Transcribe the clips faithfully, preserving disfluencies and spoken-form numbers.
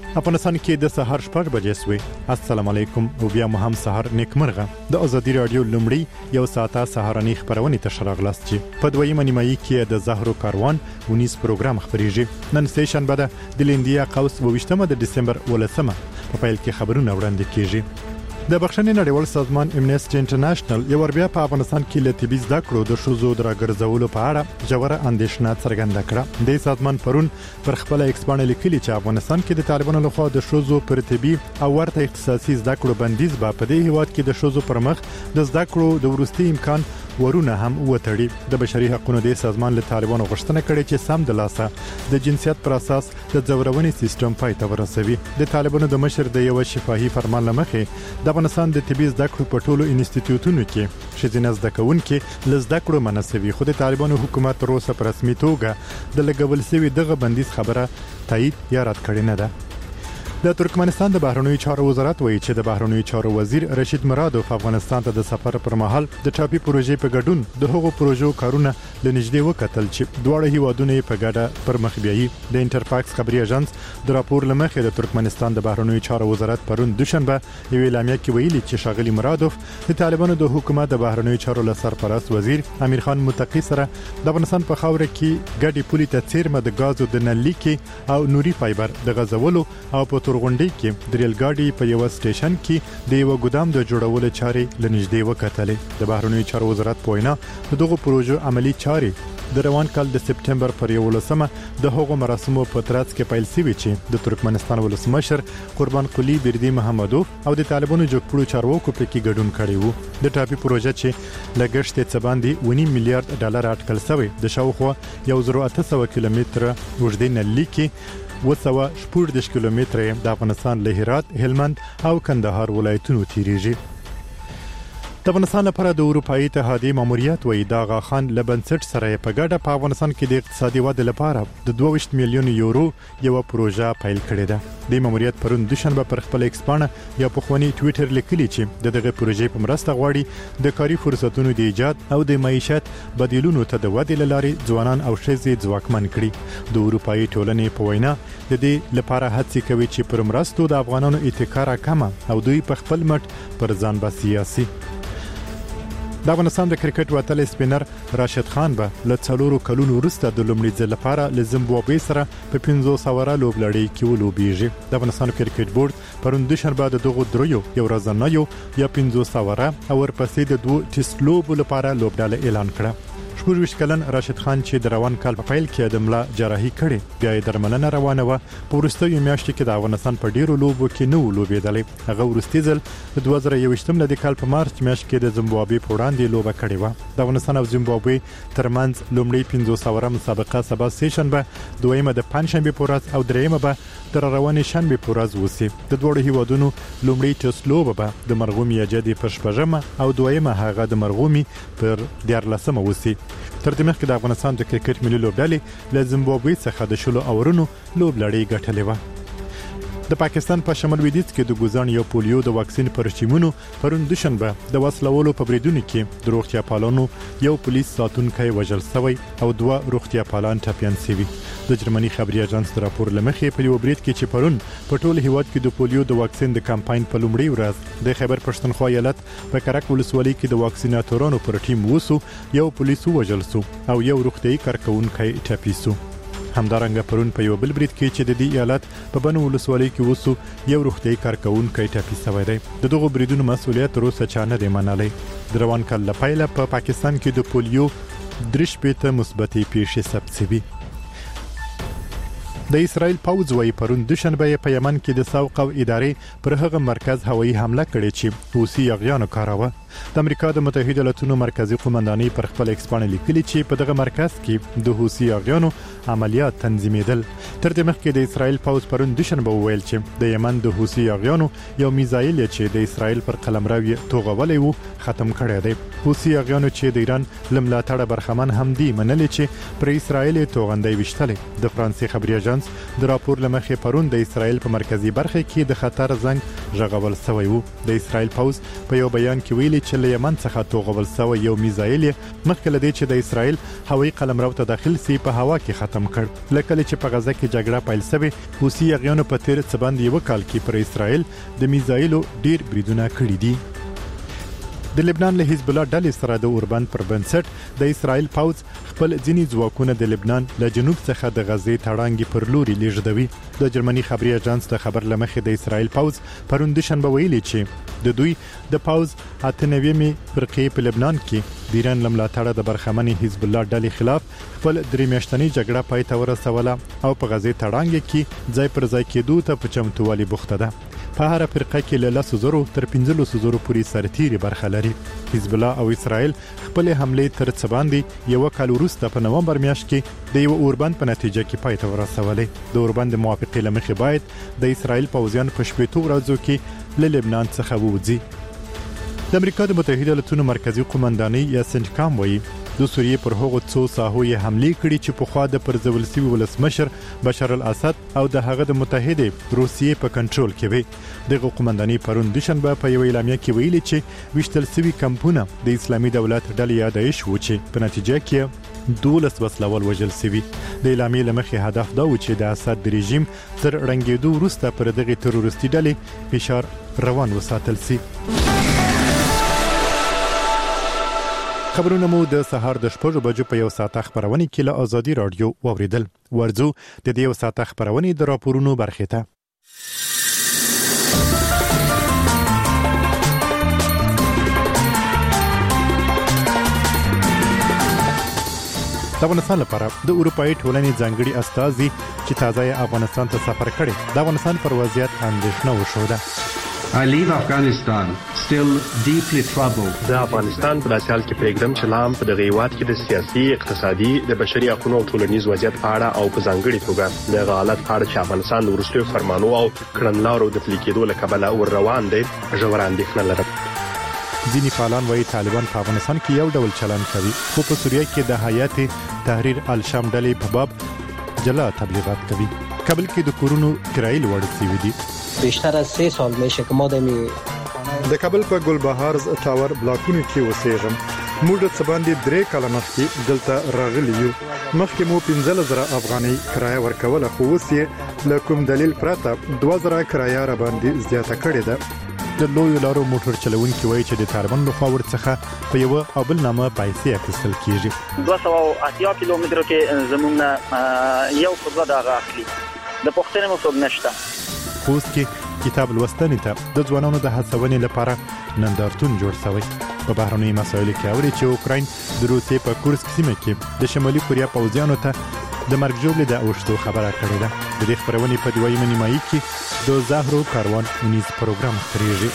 افغانستان کې د سهار شپږ بجې سوې. السلام علیکم او بیا مو هم سهار نیکمرغه. د ازادي رادیو لمړی یو ساعته سهارنی خبرونه ته شراغلاست چې په دویمه نیمایي کې د زهرو کاروان ونیس پروګرام خبريږي. نن سټیشن بده د لیندیا قوس وشتمه د دسمبر ولسمه په پیل کې خبرونه وړاندې کیږي. د بخښنې نړیوال سازمان امنیسټي انټرنیشنل یو ور بیا په افغانستان کې له طبي زده کړو د شوزو درګرځولو په اړه ژوره اندېښنه څرګنده کړه. د سازمان پرون پر خپل ایکسپان لیکلي چې افغانستان کې د طالبانو لخوا د شوزو پر طبي او ورته اختصاصي زده کړو بندیز به په دې هیواد کې د شوزو پر مخ د زده کړو د ورستي امکان ورونه هم وتړي. د بشري حقوقو د سازمان له طالبانو غوښتنه کړې چې سم د لاسه د جنسیت پر اساس د ځورونې سیستم پای ته ورسوي. د طالبانو د مشر د یو شفاهي فرمان لمخې د افغانستان د طبي زده کړو په ټولو انسټیټیوټونو کې شذینه زده کوونکې ل زده کړو مناسبي خو د طالبانو حکومت تر اوسه په رسمي توګه د لګول شوی دغه بندیز خبره تایید یا رد کړې نه ده. د ترکمنستان د بهرنیو چارو وزارت وایي چې د بهرنیو چارو وزیر رشید مرادوف افغانستان ته د سفر پر مهال د ټاپي پروژې په ګډون د هغو پروژو کارونه لنږدې وکتل چې دواړه هیوادونه په ګډه پر مخ بیایي. د انټرفاکس خبري اژانس د راپور لمخې د ترکمنستان د بهرنیو چارو وزارت پرون دوشنبه یو اعلامیه کې ویلي چې شاغلي مرادوف د طالبانو د حکومت د بهرنیو چارو لسرپرست وزیر امیر خان متقی سره د افغانستان په خاوره کې ګډي پولي ته څیرمه د غازو د نلیکي او نوري فایبر د غزولو او په تورغونډي کې د ریل ګاډي په یو سټیشن کې د یو ګودام د جوړولو چارې لنږدې وکتلې. د بهرنیو چارو وزارت پوینا دغه پروژو عملی چارې د روان کال د سپټمبر پر یولسمه د هغو مراسمو په ترڅ کې پیل شوی چې د ترکمنستان ولسمشر قربان قلی بردی محمدوف او د طالبانو جوړکړو چارواکو په کې ګډون کړی وو. د ټاپي پروژه چې لګښت څه باندې ونیم میلیارډ ډالر اټکل شوی د شاوخوا یو زر اته سوه کیلومتره اوږدې نلي کې وسوه شپږ کیلومتره د افغانستان له هرات، هلمند او کندهار ولایتونو تیریږي. د افغانستان لپاره د اروپאי اتحادیې ماموریت وایي دا غاخان لبنسټ سره په ګډه په افغانستان کې د اقتصادي ودې لپاره د دوه ویشت میلیون یورو یو پروژه پیل کړې ده. د ماموریت پرون دوشنبه پر خپل ایکسپانه یا په خواني ټوئیټر لیکلي چې دغه پروژې په مرسته غواړي د کاري فرصتونو د ایجاد او د معیشت بدیلونو ته د ودې لارې ځوانان او ښځې ځواکمن کړي. د اروپאי ټولنې په وینا د دې لپاره هڅې کوي چې پر مرستو د افغانانو اتکا راکمه او دوی په خپل مټ پر ځان بسیاسي. د افغانستان د کرکټ وتل سپینر راشد خان به له څلورو کلونو وروسته د لومړي ځل لپاره له زیمبابوې سره په پنځوس اوره لوبلړۍ کې ولوبېږي. د افغانستان کرکټ بورډ پرون دوشنبه د دغو دریو یو ورځنیو یا پنځوس اوره او ورپسې د دوه ټیسټ لوبو لپاره لوبډله اعلان کړه. شپږ ویشت کلن راشد خان چې د روان کال په پیل کې د ملا جراحي کړې بیا یې درملنه روانه و. په وروستیو میاشتو کې د افغانستان په ډیرو لوبو کې نه لوبېدلی. هغه وروستي ځل د دوه زره یوویشتم د کال په مارچ میاشت کې د زیمبابوې په وړاندې لوبه کړې و. د افغانستان او زیمبابوې ترمنځ لومړی پنځوس اوره مسابقه سبا سېشنبه، دویمه د پنځشنبه په ورځ او دریمه به تر روانې شنبه په ورځ وسی. د دوه هیوادونو لومړی ټیسټ لوبه به د مرغومي اجدي پر شپږمه او دویمه هغه د مرغومي پر دیارلسمه وسی. تر دې مخکې د افغانستان د کرکټ ملي لوبډلې له زیمبابوې څخه د شلو اورونو لوبلړۍ ګټلې و. د پاکستان په شمال لویدیځ کې د ګوزان یو پولیو د واکسین پر چیمونو پرون دوشنبه د وسلوالو په بریدونو کې د روغتیا پالانو یو پولیس ساتونکی وژل شوی او دوه روغتیا پالان ټپیان شوي. د جرمني خبري اژانس د راپور لمخې په یو برید کې چې پرون په ټول هیواد کې د پولیو د واکسین د کمپاین په لومړي ورځ د خیبر پښتونخوا ایالت په کرک ولسوالۍ کې د واکسیناتورانو پر ټیم وسو یو پولیس وژل شو او یو روغتي کارکونکي ټپي شو. همدارنګه پرون په یو بل برید کې چې د دې ایالت په بنو ولسوالۍ کې وسو یو روغتي کارکونکي ټپي شوی دی. د دغو بریدونو مسؤلیت تر اوسه چا نه دی منلی. د روان کال له پیله په پاکستان کې د پولیو درې شپېته مثبتې پیښې ثبت شوي. د اسرائیل پوځ وايي پرون دوشنبه په یمن کې د سوق او ادارې پر هغه مرکز هوایي حمله کړې چې حوثي یاغیانو کاراوه. د امریکا د متحده ایالاتونو مرکزی قومندانۍ پر خپل ایکسپان لیکلي چې په دغه مرکز کې د حوثي یاغیانو عملیات تنظیمېدل. تر دې مخکې د اسرائیل پوځ پرون دوشنبه وویل چې د یمن د حوثي یاغیانو یو میزایل چې د اسرائیل پر قلمرو توغولې وو ختم کړی دی. حوثي یاغیانو چې د ایران لملاتړ برخمن هم دي منلي چې پر اسرائیل توغندۍ وشتلې. د فرانسې خبري اژانس د راپور لمخې پرون د اسرائیل په مرکزی برخه کې د خطر زنګ ژغول شوی وو. د اسرائیل پوځ په یو بیان کې ویلي چې له یمن څخه توغول شوی یو میزایل مخکې له دې چې د اسرائیل هوایي قلمرو ته داخل سي په هوا کې ختم ختم کړ. لکه چې په غزه کې جګړه پیل شوه، حوثي یغیانو په تیر څه باندې یو کال کې پر اسرائیل د میزایلو ډیر بریدونه کړي دي. د لبنان له حزب الله ډلې سره د اوربند پر بنسټ د اسرائیل پوځ خپل ځینی ځواکونه د لبنان له جنوب څخه د غزې تړانګي پر لوري لیږدوي. د جرمني خبري اژانس د خبر لمخې د اسرائیل پوځ پروند شنبه ویلي چې د دوی د پوځ اته نوي فرقې په لبنان کې د ایران لملاتړه د برخمنې حزب الله ډلې خلاف خپل درې میاشتنی جګړه پای ته ورسوله او په غزې تړانګي کې ځای پر ځای کېدو ته په چمتووالي بوخته ده. په هر فرقه کې له لس زرو تر پنځلس زرو پورې سرتيري برخه لري. حزب الله او اسرائیل خپل حمله تر څه باندې یو کال وروسته په نومبر میاشت کې د یو اوربند په نتیجه کې پای ته ورسولې. د اوربند موافقه لمخې باید د اسرائیل پوځیان په شپږ ورځو کې له لبنان څخه ووځي. د امریکا د متحده ایالاتونو مرکزی قومندانۍ یا سنټکام وایي د سوریې پر هغو څو ساحو یې حمله کړې چې په خوا د پرځول سوي ولسمشر بشار الاسد او د هغه د متحده روسیې په کنټرول کې وي. دغه قومندانۍ پرون د شنبه په یو اعلامیه کې ویلي چې وشتل سوي کمپونه د اسلامي دولت ډلې یادایش و چې په نتیجه کې دولس وسلوال وژل سوي. د اعلامیې لمخې هدف دا و چې د اسد د رژیم تر رنګېدو وروسته پر دغه تروریستي ډلې فشار روان وساتل شي. خبرونه مو د سهار د شپږ بجو په یو ساعت خبرونه کې له ازادي رادیو واوریدل. ورځو د دې یو ساعت خبرونه د راپورونو برخه ته. د افغانستان لپاره د اروپאי ټولنې ځانګړي استازي چې تازه افغانستان ته سفر کړي د افغانستان پر وضعیت اندېښنه وښوده. I leave Afghanistan still deeply troubled. د افغانستان په داسې حال کې پرېږدم چې لام په دغه هیواد کې د سیاسي، اقتصادي، د بشري حقوقو او ټولنیز وضعیت په اړه او په ځانګړي توګه د حالت په اړه چې افغانستان د وروستیو فرمانو او کړنلارو د پلي کېدو له کبله ور روان دی ژوره اندېښنه لرم. ځینې فعالان وایي طالبان په افغانستان کې یو ډول چلند کوي، خو په سوریه کې د حیات تحریر الشام ډلې په باب جلا تبلیغات کوي. کابل کې د کورونو کرایې لوړ شوي دي. بیشتر از سه سال میشه که ما دمی د کابل په ګلبهار ټاور بلاکونو کې اوسېږم. موږ د څباندې درې کاله مخکې دلته راغلي یو. مخکې مو پنځه زره افغانۍ کرایه ورکوله، خو اوس یې له کوم دلیل پرته دوه زره کرایه را باندې زیاته کړې ده. د لویو لارو موټر چلونکي وایي چې د طالبان لخوا ورڅخه په یو او بل نامه پیسې اخیستل کیږي. دوه سوه اتیا کیلومترو کې زموږ یو په دوه دغه اخلي. د پښتنې مو څوک نشته. خوست کې کتاب لوستنې ته د ځوانانو د هڅونې لپاره نندارتون جوړ شوی. په بهرنۍ مسایلو کې اوري چې اوکراین د روسیې په کورسک سیمه کې د شمالي کوریا پوځیانو ته د مرګ ژوبلې د اوښتو خبره کړې ده. د دې خبرونې په دویمه نیمایي کې د زهرو کاروان ونیز پروګرام خپرېږي.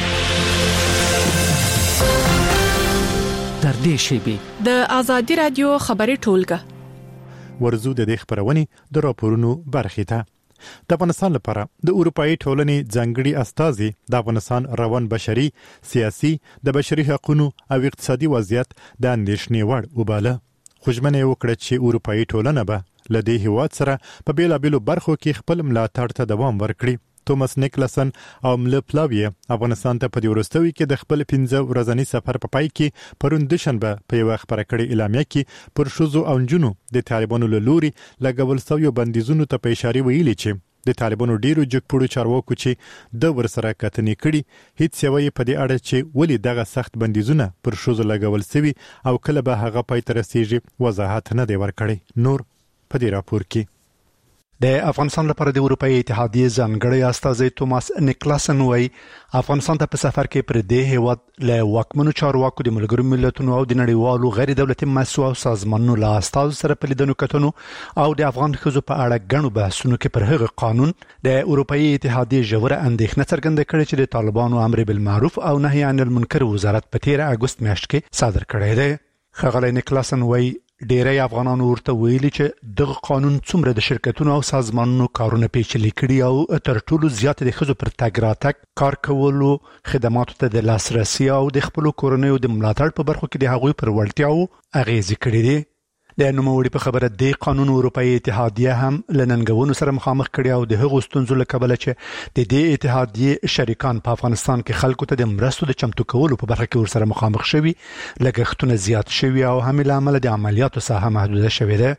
تر دې شیبې د ازادي رادیو خبري ټولګه ورزو د دې خبرونې د راپورونو برخه ته. د افغانستان لپاره د اروپאי ټولنې ځانګړي استازي د افغانستان روان بشري، سیاسي، د بشري حقوقو او اقتصادي وضعیت د اندېښنې وړ وباله. خوشبینه وکړه چې اروپאי ټولنه به له دې هیواد سره په بیلابېلو برخو کې خپل ملاتړ ته دوام ورکړي. توماس نیکلسن او مل پلاوی افغانستان ته په دې وروستوي کې د خپل پنځه ورځنی سفر په پای کې پرون د شنبه په یو خبره کړې اعلامیه کې پر شوزو او جنو د طالبانو له لوري لګول شوی بندیزونو ته په اشاره ویلي چې د طالبانو ډیرو جګپوړو چارواکو چې د ورسره کتنې کړي هیڅ یوې په دې اړه چې ولې دغه سخت بندیزونه پر شوزو لګول شوی او کله به هغه پای ته رسیږي وضاحت نه دی ورکړی. نور په دې راپور کې د افغانستان لپاره د اروپאי اتحادیه ځانګړی استازی توماس نیکلسن وایي افغانستان ته په سفر کې پر دې هیواد له واکمنو چارواکو د ملګرو ملتونو او د نړیوالو غیر دولتي مؤسسو او سازمانونو له استازو سره په لیدنو کتنو او د افغان ښځو په اړه ګڼو بحثونو کې پر هغه قانون د اروپאי اتحادیه ژوره اندېښنه څرګنده کړې چې د طالبانو امر بالمعروف او نهي عن المنکر وزارت په تیر اګوست میاشت کې صادر کړی دی. ښاغلی نیکلسن وایي ډیری افغانانو ورته ویلي چې دغه قانون څومره د شرکتونو او سازمانونو کارونه پیچلي کړي او تر ټولو زیات د ښځو پر تګ راتګ، کار کولو، خدماتو ته د لاسرسي او د خپلو کورنیو د ملاتړ په برخو کې د هغوی پر وړتیاو اغیزې کړي دي. د نوموړي په خبره د قانون اروپאי اتحادیه هم لننګونو سره مخامخ کړي او د هغو ستونزو له کبله چې د دې اتحادیه شریکان په افغانستان کې خلکو ته د مرستو د چمتو کولو په برخه کې ورسره مخامخ شوي، لګښتونه زیات شوي او هم له امله د عملیاتو ساحه محدوده شوې ده.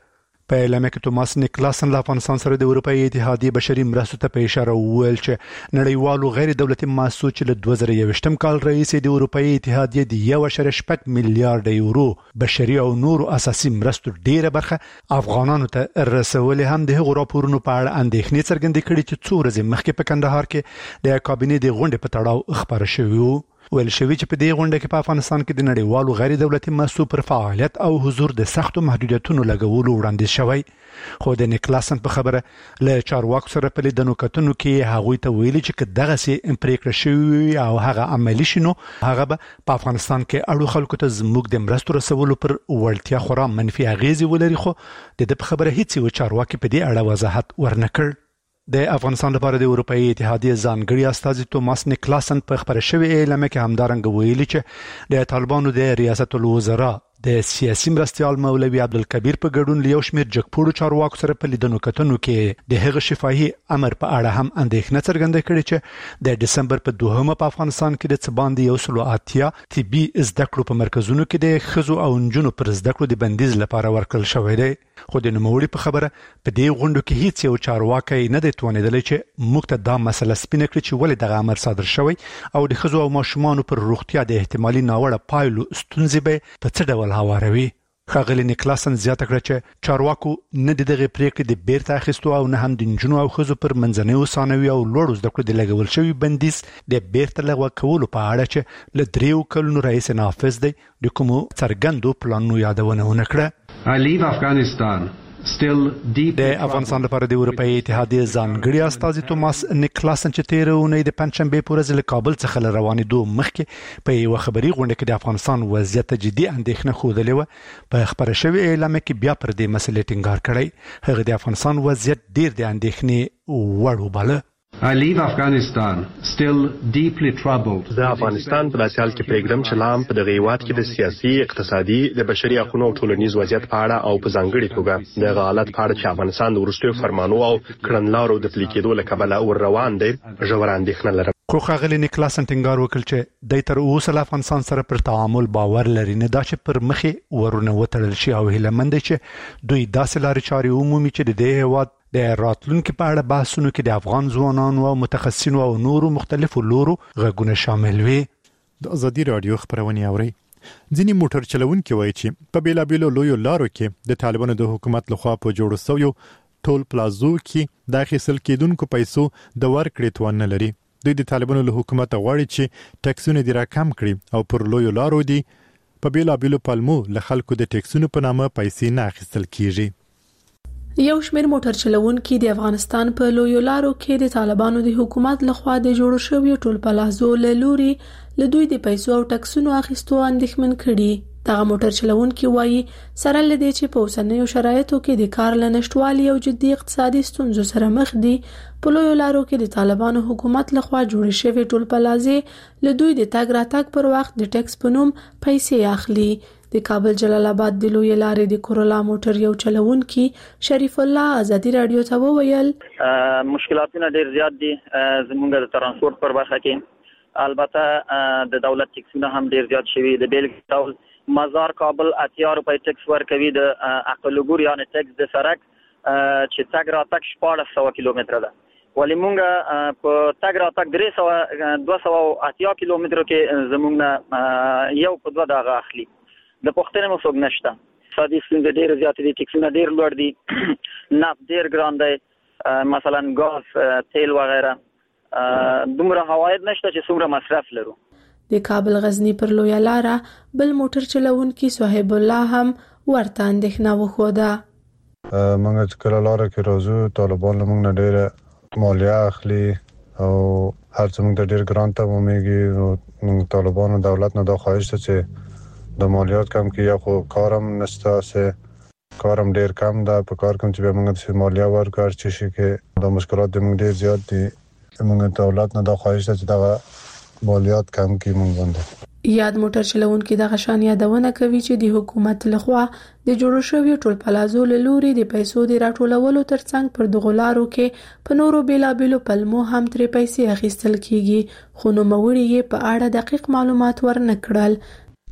په اعلامیه کې توماس نیکلاسن له افغانستان سره د اروپאי اتحادیې بشري مرستو ته په اشاره وویل چې نړیوالو غیر دولتي مؤسسو چې له دوه زره یوویشتم کال راهیسې د اروپאי اتحادیې د یو اعشاریه شپږ میلیارډ یورو بشري او نورو اساسي مرستو ډیره برخه افغانانو ته رسولې هم د هغو راپورونو په اړه اندېښنې څرګندې کړې چې څو ورځې مخکې په کندهار کې د کابینې د غونډې په تړاو خبره شوې وه. ویل شوی چې په دې غونډه کې په افغانستان کې د نړیوالو غیر دولتي مؤسسو پر فعالیت او حضور د سختو محدودیتونو لګولو وړاندیز شوی. خو د نیکلاسن په خبره له چارواکو سره په لیدنو کتنو کې هغوی ته ویلي چې که دغسې پرېکړه شوې او هغه عملي شي نو هغه به په افغانستان کې اړو خلکو ته زموږ د مرستو رسولو پر وړتیا خورا منفي اغېزې ولري. خو د دې په خبره هیڅ یو چارواکي په دې اړه وضاحت ورنه کړ. د افغانستان لپاره د اروپאי اتحادیې ځانګړي استازي توماس نیکلاسن په خبره شوې اعلامیه کې همدارنګه ویلي چې د طالبانو د ریاست الوزرا د سیاسي مرستيال مولوي عبدالکبیر په ګډون له یو شمېر جګپوړو چارواکو سره په لیدنو کتنو کې د هغه شفاهي امر په اړه هم اندېښنه څرګنده کړې چې د دسمبر په دوهمه په افغانستان کې د څه باندې یو سل او اتیا طبي زده کړو په مرکزونو کې د ښځو او نجونو پر زده کړو د بندیز لپاره ورکړل شوی دی. خو د نوموړي په خبره په دې غونډو کې هیڅ یو چارواکي نه دی توانېدلی چې موږ ته دا مسله سپینه کړي چې ولې دغه امر صادر شوی او د ښځو او ماشومانو پر روغتیا د احتمالي ناوړه پایلو ستونزې به په څه ډول هواروي. ښاغلي نیکلاسن زیاته کړه چې چارواکو نه د دغې پریکړې د بیرته اخیستو او نه هم د نجونو او ښځو پر منځنیو ثانوي او لوړو زده کړو د لګول شوي بندیز د بیرته لغوه کولو په اړه چې له دریو کلونو راهیسې نافذ دی د کومو څرګندو پلانونو یادونه ونه کړه. I leave Afghanistan still deep. د افغانستان لپاره د اروپאי اتحادیې ځانګړي استازي توماس نیکلاسن چې تیر اونۍ د پنځشنبه په ورځ له کابل څخه له روانېدو مخکې په یو خبري غونډه کې د افغانستان وضعیت جدي اندېښنه خوده و. په خبره شوی اعلامیه کې بیا پر دې مسلې ټینګار کړی. هغه د افغانستان وضعیت ډیر د اندېښنې وړ وباله. I leave Afghanistan still deeply troubled. د افغانستان په داسې حال کې پرېږدم چې لام په دغه هیواد کې د سیاسي، اقتصادي، د بشري حقوقو او ټولنیز وضعیت په اړه او په ځانګړي توګه د حالت په اړه چې افغانستان د وروستیو فرمانو او کړنلارو د پلي کېدو له کبله ور روان دی ژوره اندېښنه لرم. خو ښاغلي نیکلاسن ټینګار وکړ چې د تر اوسه له افغانستان سره پر تعامل باور لري، نه دا چې پر مخې ورونه وتړل شي او هیله مند دي چې دوی داسې لارې چارې ومومي چې د دې هیواد د راتلونکو په اړه بحثونو کې د افغان ځوانانو او متخصصینو او نورو مختلفو لورو غږونه شامل وي. د ازادي رادیو خبرونه اوري. ځینې موټر چلوونکي وایي چې په بیلابیلو لویو لارو کې د طالبانو د حکومت لخوا په جوړو شویو ټول پلازو کې د اخیستل کېدونکو پیسو د ورکړې توان نه لري. دوی د طالبانو له حکومت غواړي چې ټکسونه دې راکم کړي او پر لویو لارو دي په بیلابیلو پلمو له خلکو د ټکسونو په نامه پیسې نه اخیستل کیږي. یو شمېر موټر چلوونکي د افغانستان په لویو لارو کې د طالبانو د حکومت لخوا د جوړو شویو ټول پلازو له لوري له دوی د پیسو او ټکسونو اخیستو اندېښمن کړي. دغه موټر چلوونکي وایي سره لدې چې په اوسنیو شرایطو کې د کار لنشټوالي او جدي اقتصادي ستونزو سره مخ دي، په لویو لارو کې د طالبانو حکومت لخوا جوړ شوی ټول پلازې له دوی د تګ راتګ پر وخت د ټکس په نوم پیسې اخلي. د کابل جلال آباد د لوی لارې د کورولا موټر یو چلوونکي شریف الله ازادي رادیو ته وویل مشکلاتونه ډیر زیات دي زموږ د ترانسپورت پر برخه کې. البته د دولت ټکسونه هم ډیر زیات شوي. د بیلګې ډول مزار کابل اتیا روپۍ ټکس ورکوي د اقل ګور یعنی ټکس د سرک چې تګ راتګ شپاړس سوه کیلومتره ده، ولې مونږ په تګ راتګ درې سوه دوه سوه اتیا کیلومترو کې زموږ نه یو په دوه دغه اخلي. د پښتنې مو څوک نشته. اقتصادي ستونزې ډېر زیاتې دي، ټکسونه ډېر لوړ دي، نفت ډېر ګران دی، مثلا ګاز، تیل وغیره. دومره عواید نشته چې څومره مصرف لرو. د کابل غزنی پر لویه لاره بل موټر چلوونکي صاحب الله هم ورته اندېښنه وښوده. موږ چې کله لاره کې راځو طالبان له موږ نه ډېره مالیه اخلي او هر څه موږ ته ډېر ګران تمامېږي. موږ طالبانو دولت نه دا خواهش ده چې د مالیات کم کړي، یا خو کارم نشته، سه کارم ډېر کم ده. په کار کوم چې به موږ ته مالیه ورکړي هر څه شي کې دا مشکلات د موږ ډېر زیات دي. موږ دولت نه دا خواهش ده چې دا مالیات کم کړي موږ باندې. یاد موټر چلوونکي دغه شان یادونه کوي چې د حکومت لخوا د جوړو شویو ټول پلازو له لوري د پیسو د راټولولو ترڅنګ پر دغو لارو کې په نورو بیلابیلو پلمو هم ترې پیسې اخیستل کیږي، خو نوموړي یې په اړه دقیق معلومات ورنه کړل.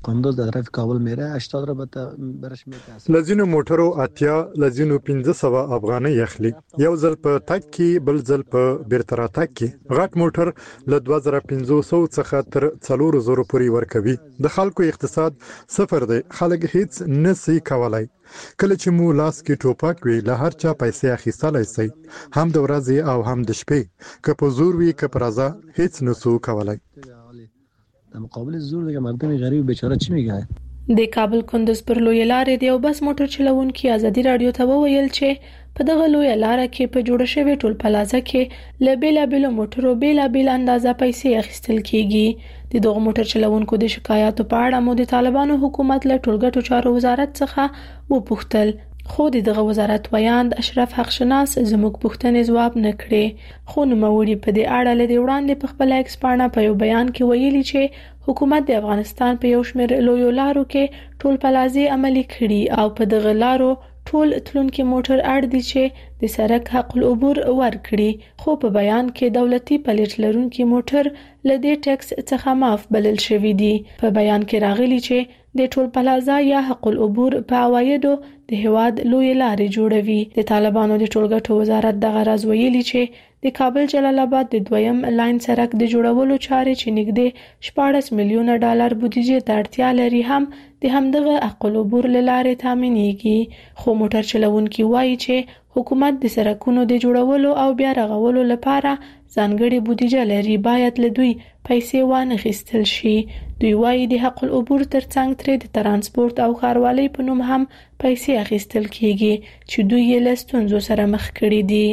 کندوز در طرف کابل میره هشتاد البته برش میته. لزینو موټرو اتیا لزینو پنځه سوه افغانۍ اخلي. یو ځل په تک کې بل ځل په بیرته راتګ کې. غټ موټر له دوه زره پنځه سوه څخه تر څلور زره پورې ورکوي. د خلکو اقتصاد صفر دی. خلک هیڅ نسي کولای. کله چې مو لاس کې ټوپک وي له هر چا پیسې اخیستلای شي، هم د ورځې او هم د شپې. که په زور وي که په رضا هیڅ نسو کولای. در مقابل زور دیگه مردم غریب بیچاره چی میگه؟ د کابل کندوز پر لوی لارې دی او بس موټر چلوونکي ازادي رادیو ته وویل چې په دغه لوی لار کې په جوړه شوی ټول پلازه کې له بیلابېلو موټرو بیلابېل اندازه پیسې اخیستل کیږي. د دغه موټر چلوونکو د شکایاتو په اړه مو د طالبانو حکومت له ټولګټو چارو وزارت څخه وپوښتل، خو دغه وزارت ویاند اشرف حقشناس زموږ پوښتنې ځواب نه کړې. خو نوموړي په دې اړه له وړاندې په خپل ایکس پاڼه په یو بیان کې ویلي چې حکومت د افغانستان په یو شمېر لویو لارو کې ټول پلازې عملي کړي او په دغه لارو ټول تلونکي موټر اړ دي چې د سړک حق العبور ورکړي. خو په بیان کې دولتي پلیټ لرونکي موټر له دې ټیکس څخه معاف بلل شوی دي. په بیان کې راغلي چې د ټول پلازا یا حق العبور په عوایدو د هواد لوی لارې جوړوي. د طالبانو د ټولګټو وزارت دغه راز ویلي چې د کابل جلال آباد د دویم لاین سړک د جوړولو چارې چې نږدې شپاړس میلیونه ډالر بودیجه ته اړتیا لري هم د همدغه حق العبور له لارې تامینېږي. خو موټر چلوونکي وایي چې حکومت د سړکونو د جوړولو او بیا رغولو لپاره ځانګړې بودیجه لري، باید له دوی پیسې وانخیستل شي. دوی وایي د حق العبور ترڅنګ ترې د ترانسپورت او ښاروالۍ په نوم هم پیسې اخیستل کیږي چې دوی یې له ستونزو سره مخ کړي دي.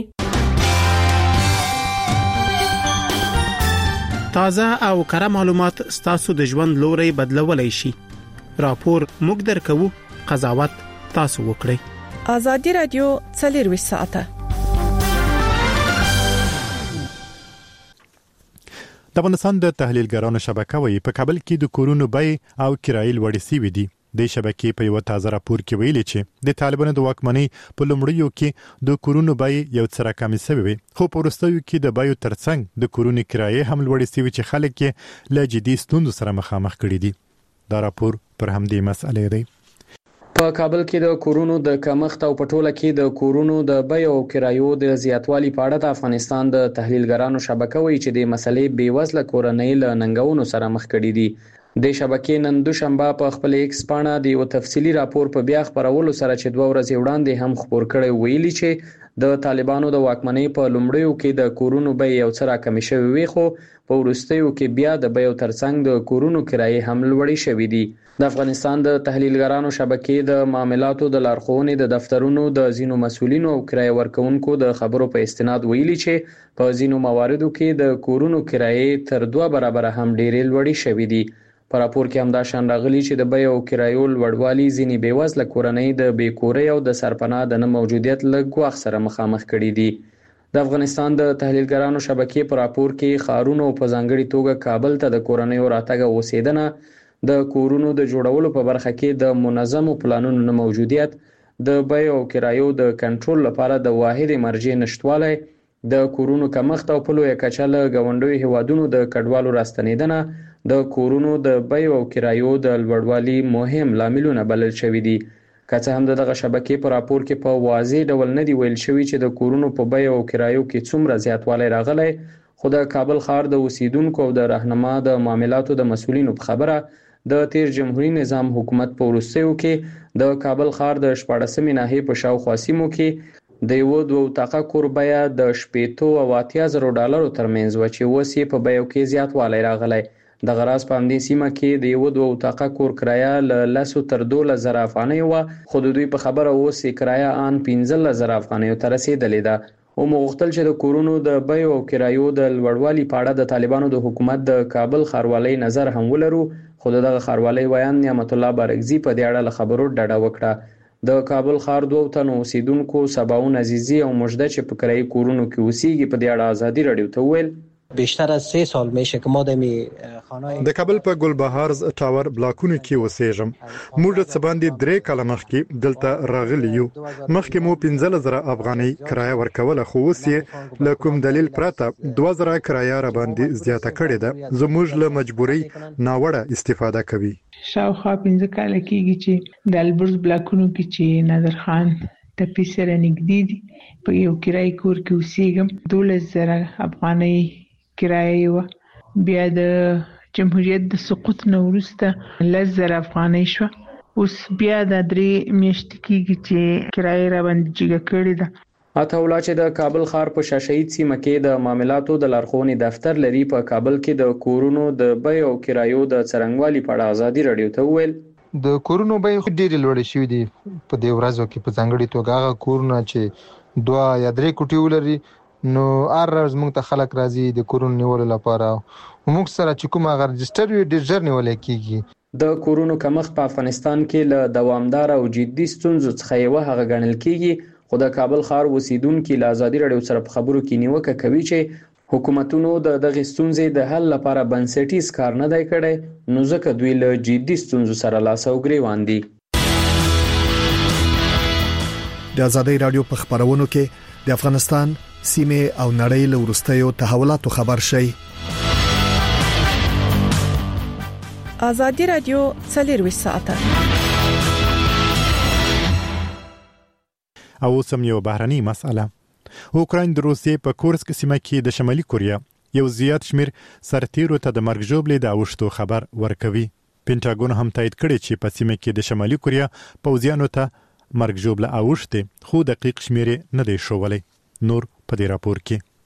تازه او کره معلومات ستاسو د ژوند لوري بدلولای شي. راپور موږ درکوو، قضاوت تاسو وکړئ. ازادي رادیو څلور ساعته. د افغانستان د تحلیلګرانو شبکه وایي په کابل کې د کورونو بیې او کرایې لوړې شوې دي. د شبکې په یو تازه راپور کې ویلي چې د طالبانو د واکمنۍ په لومړیو کې د کورونو بیې یو څه راکمې شوې وي، خو په وروستیو کې د بیو ترڅنګ د کورونو کرایې هم لوړې شوې چې خلک یې له جدي ستونزو سره مخامخ کړي دي. دا راپور پر همدې مسئلې دی. په کابل کې د کورونو د کمښت او پټوله کې د کورونو د بیو او کرایو د زیاتوالي په اړه د افغانستان د تحلیلګرانو شبکه وایي چې د مسلې بیوزله کورنۍ له ننګونو سره مخ کړي دي. د شبکې نن دوشنبه په خپل ایکس پاڼه د یو تفصیلی راپور په بیا خبرولو سره چې دوه ورځې وړاندې هم خبر کړی ویلي چې د طالبانو د واکمنۍ په لومړیو کې د کورونو بیې یو څه راکمې شوې وي، خو په وروستیو کې بیا د بیو ترڅنګ د کورونو کرایې هم لوړې شوې دي. د افغانستان د تحلیلګرانو شبکې د معاملاتو د لارښوونې د دفترونو د ځینو مسولینو او کرایه ورکوونکو د خبرو په استناد ویلي چې په ځینو مواردو کې د کورونو کرایې تر دوه برابره هم ډېرې لوړې شوې دي. په راپور کې هم دا شان راغلي چې د بیو او کرایو لوړوالي ځینې بیوزله کورنۍ د بیکورۍ او د سرپناه د نه موجودیت له ګواښ سره مخامخ کړي دي. د افغانستان د تحلیلګرانو شبکې په راپور کې ښارونو په ځانګړي توګه کابل ته د کورنیو راتګ او اوسېدنه، د کورونو د جوړولو په برخه کې د منظمو پلانونو نه موجودیت، د بیو او کرایو د کنټرول لپاره د واحد مرجع نشټوالی، د کورونو کمښت او په لویه کچه له ګاونډیو هیوادونو د کډوالو راستنېدنه د کورونو د بیو او کرایو د لوړوالي مهم لاملونه بلل شوي دي. که څه هم دغه شبکې په راپور کې په واضح ډول نه دی ویل شوی چې د کورونو په بیو او کرایو کې څومره زیاتوالی راغلی، خو د کابل ښار د اوسیدونکو او د راهنما د معاملاتو د مسولینو په خبره د تیر جمهوریت نظام حکومت په وروستیو کې د کابل ښار د شپاړسمې ناحیې په شاوخوا سیمو کې د یو دوه اتاقه کور بیه د شپېتو او اتیا زرو ډالرو ترمنځ و چې اوس یې په بیو کې زیاتوالی راغلی. د غراس په همدې سیمه کې د یو دوه اتاقه کور کرایه له لسو تر دولس زره افغانۍ وه، خو د دوی په خبره اوس یې کرایه ان پنځلس زره افغانیو ته رسېدلې ده. او مغوښتل چې د کورونو د بیو او کرایو د لوړوالي په اړه د طالبانو د حکومت د کابل ښاروالۍ نظر هم ولرو، خو دغه ښاروالۍ ویان نعمت الله بارکزي په دې اړه له خبرو ډډه وکړه. د کابل ښار دوه تنو اوسیدونکو سباون عزیزي او مجده چې په کرایي کورونو کې اوسېږي په دې اړه ازادي رادیو ته وویل بیشتر از سه سال میشه که ما د می خانه د کابل په ګلبهار ټاور بلاکونو کې اوسېږم. موږ د باندې درې کاله مخکې دلته راغلي یو. مخکې مو پنځه زره افغانۍ کرایه ورکوله، خو اوس یې له کوم دلیل پرته دوه زره کرایه را باندې زیاته کړې ده. زموږ له مجبورۍ ناوړه استفاده کوي. شاوخوا پنځه کاله کېږي چې د البرز بلاکونو کې چې نادر خان ټپي سره نږدې دي په یو کرایي کور کې اوسېږم. دولس زره افغانۍ کرایه و. بیا د جمهوریت د سقوط نه وروسته لس زره افغانۍ شو. اوس بیا د درې میاشتې کېږي چې کرایه را باندې جګه کړې ده. عطاالله چې د کابل ښار په شاشهید سیمه کې د معاملاتو د لارښوونې دفتر لري، په کابل کې د کورونو د بیو او کرایو د څرنګوالي په اړه ازادي رادیو ته وویل د کورونو بیې ډېرې لوړې شوې دي په دې ورځو کې، په ځانګړي توګه هغه کورونه چې دوه یا درې کوټې ولري نو هر ورځ موږ ته خلک راځي د کورونو نیولو لپاره. موږ سره چې کوم هغه رجسټر وي ډېر ژر نیول کېږي. د کورونو کمښت په افغانستان کې له دوامدار او جدي ستونزو څخه یو هغه ګڼل کېږي، خو د کابل ښار اوسیدونکو له ازادي رادیو سره په خبرو کې نیوکه کوي چې حکومتونو د دغه ستونزې د حل لپاره بنسټیز کار نه دی کړی، نو ځکه دوی له جدي ستونزو سره لاس او ګریوان دي. د ازادي رادیو په خبرونو کې د افغانستان سیمه او نړۍ له ورستیو تحولاتو خبر شي. ازادي رادیو څلور ساعته او سم یو بهرني مسأله. اوکراین د روسیې په کورسک سیمه کې د شمالي کوریا یو زیات شمیر سرتیرو ته د مرګ ژوبلې د اوښتو خبر ورکوي. پینټاګون هم تایید کړی چې په سیمه کې د شمالي کوریا پوځیانو ته مرګ ژوبله اوښته، خو دقیق شمیر نه دی شوولې. نور په دې راپور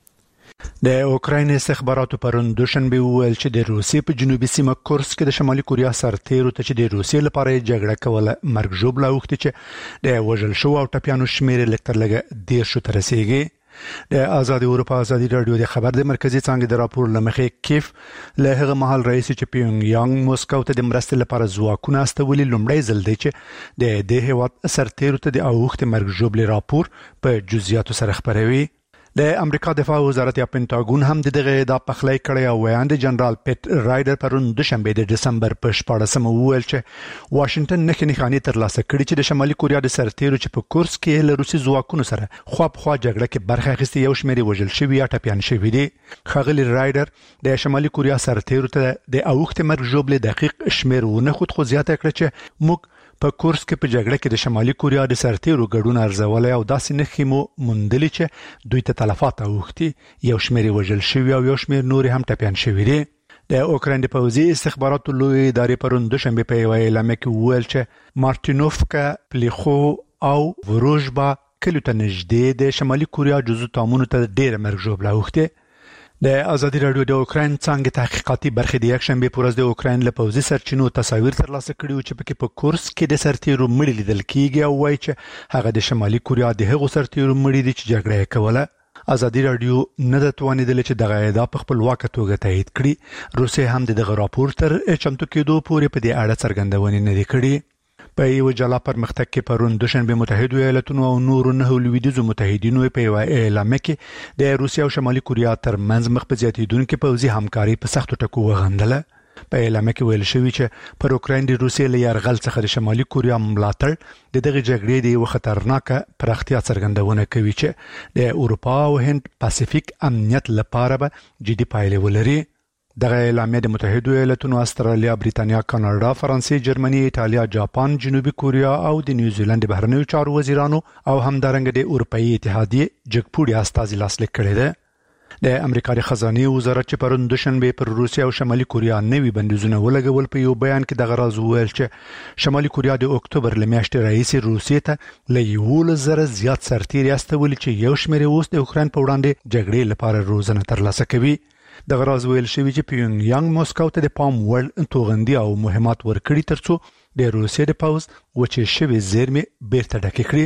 کې د اوکراین استخباراتو پرون دوشنبه وویل چې د روسیې په جنوبي سیمه کورسک د شمالي کوریا سرتیرو ته چې د روسیې لپاره جګړه کوله مرګ ژوبله اوښته، چې د وژل شو او ټپیانو شمیر لکتر لګه ډیر شو تر رسیدي. د آزاد اروپا آزادي رادیو د خبر د مرکزی څنګه د راپور لمخې کیف له هغه محل رئیس چې پیونګ یانګ موسکو ته د مرستې لپاره ځواکونه استولي لومړی ځل دی چې د دې هیواد سرتیرو ته د اوښتې مرګ ژوبلې راپور په جزئیاتو سره خبروي. د امریکا دفاع وزارت یا پینټاګون هم دغه د پخلی کړی او ویاند جنرال پیټ رایډر پرون دوشنبه د دسمبر په شپاړسمه وویل چې واشنگټن نه خني ترلاسه کړي چې د شمالي کوریا د سرتیرو چې په کورس کې له روسي ځواکونو سره خو په خوا جګړه کې برخه اخیستې یو شمېر وژل شوی یا ټپیان شوی دي. خغلی رایډر د شمالي کوریا سرتیرو ته د اوښتې مرګ ژوبلې دقیق شمېر ونه خود خو زیاته کړ چې موږ په کورس کې په جګړه کې د شمالي کوریا د سرتیرو ګډون ارزولای او داسې نخې مو مندلې چې دوی ته تلفات اوښتي، یو شمېر وژل شوی او یو شمېر نور هم ټپیان شوی دي. د اوکراین د پوځي استخباراتو لوی ادارې پرون دوشنبه په یو اعلامیه کې وویل چې مارټینوفکا، پلیخو او وروژبا کلیو ته نږدې د شمالي کوریا جزو تامونو ته ډېر مرګ ژوبله اوښتې. د آزادي رادیو د اوکراین څنګه تحقیقاتي برخې د یک شنبه پر ورځ د اوکراین له پوځي سرچینو تصاویر ترلاسه کړي چې پکې په کورس کې د سرتیرو مړي لیدل کیږي او وایي چې هغه د شمالي کوریا د هغو سرتیرو مړي دي چې جګړه یې کوله. آزادي رادیو نه د توانیدل چې دغه ادعا په خپلواک توګه تایید کړي. روسیه هم دغه راپور تر چمتو کېدو پورې په دې اړه څرګندونې نه دي کړې. په یو جلا پرمختګ کې پرون دوشنبه متحده ایالاتونو او نورو نه لویدیځو متحدینو په یو اعلامیه کې د روسیې او شمالي کوریا ترمنځ مخ په زیاتېدونکو پوځي همکاري په سختو ټکو وغندله. په اعلامیه کې ویل شوی چې پر اوکراین د روسیې له یرغل څخه د شمالي کوریا ملاتړ د دغه جګړې د یو خطرناکه پراختیا څرګندونه کوي چې د اروپا او هند پاسفیک امنیت لپاره به جدي پایلې ولري. دغه اعلامیه د متحده ایالاتونو، استرالیا، بریتانیا، کاناډا، فرانسې، جرمني، ایټالیا، جاپان، جنوبي کوریا او د نیوزیلند بهرنیو چارو وزیرانو او همدارنګه د اروپאי اتحادیې جګپوړي استازي لاسلیک کړي دي. د امریکا د خزانه وزارت چې پرون دوشنبه پر روسیا او شمالي کوریا نوي بندیزونه ولګول په یو بیان کې دغه راز وویل چې شمالي کوریا د اکتوبر لمیاشتې راهیسې روسیې ته له یولس زره زیات سرتیري استولي چې یو شمېر اوس د اوکراین په وړاندې جګړې لپاره روزنه ترلاسه کوي. دغه راز ویل شوی چې پیونګ یانګ موسکو ته د پام وړ توغندي او مهمات ورکړي ترڅو د روسیې د پوز وچې شوی زیرمې بیرته ډکې کړي.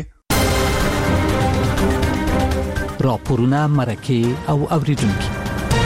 راپورونه مرکه او اوریدونکو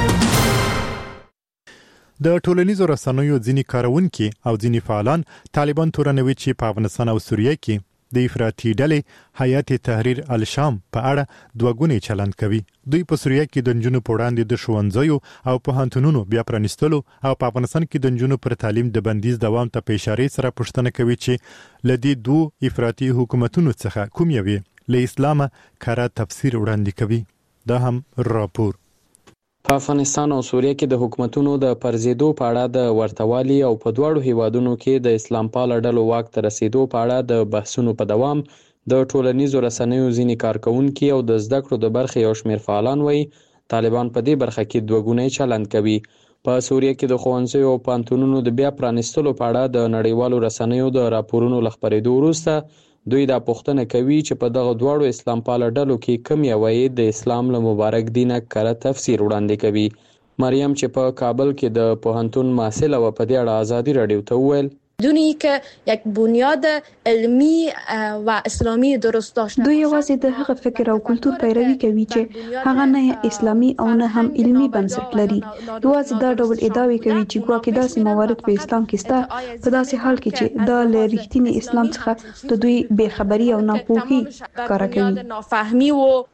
د ټولنیزو رسنیو ځینی کارونکي او ځینی فعالان طالبان تورنوي چې په افغانستان او سوریه کې د افراطي ډلې حیات تحریر الشام په اړه دوه ګونی چلند کوي. دوی په سوریه کې د نجونو په وړاندې د ښوونځیو او پوهنتونونو بیا پرانیستلو او په افغانستان کې د نجونو پر تعلیم د بندیز دوام ته په اشاره سره پوښتنه کوي چې لدی دوه افراطي حکومتونو څخه کوم یوي له اسلامه کاره تفسیر وړاندې کوي. دا هم راپور. په افغانستان او سوریه کې د حکومتونو د پرزیدو په اړه د ورتوالي او په دواړو هیوادونو کې د اسلام پال ډلو واک ته رسیدو په اړه د بحثونو په دوام د ټولنیزو رسنیو ځینې کارکونکي او د زده کړو د برخې یو شمېر فعالان وایي طالبان په دې برخه کې دوه ګونی چلند کوي. په سوریه کې د ښوونځیو او پوهنتونونو د بیا پرانیستلو په اړه د نړیوالو رسنیو د راپورونو له خپرېدو وروسته دوی دا پوښتنه کوي چې په دغه دواړو اسلام پاله ډلو کې کوم یوه د اسلام له مبارک دینه کره تفسیر وړاندې کوي. مریم چې په کابل کې د پوهنتون محصله و په دې اړه ازادي رادیو ته وویل بدونی که یک بنیاد علمی و اسلامی درست داشته دوی یوازې د هغه فکر او کلتور پیروي کوي چې هغه نه اسلامي او نه هم علمی بنسټ لري. یوازې دا ډول ادعاوې کوي چې ګواکې داسې موارد په اسلام کې شته په داسې حال کې چې دا له رښتینی اسلام څخه د دوی بې خبري او ناپوهي ښکاره کوي. نافهمی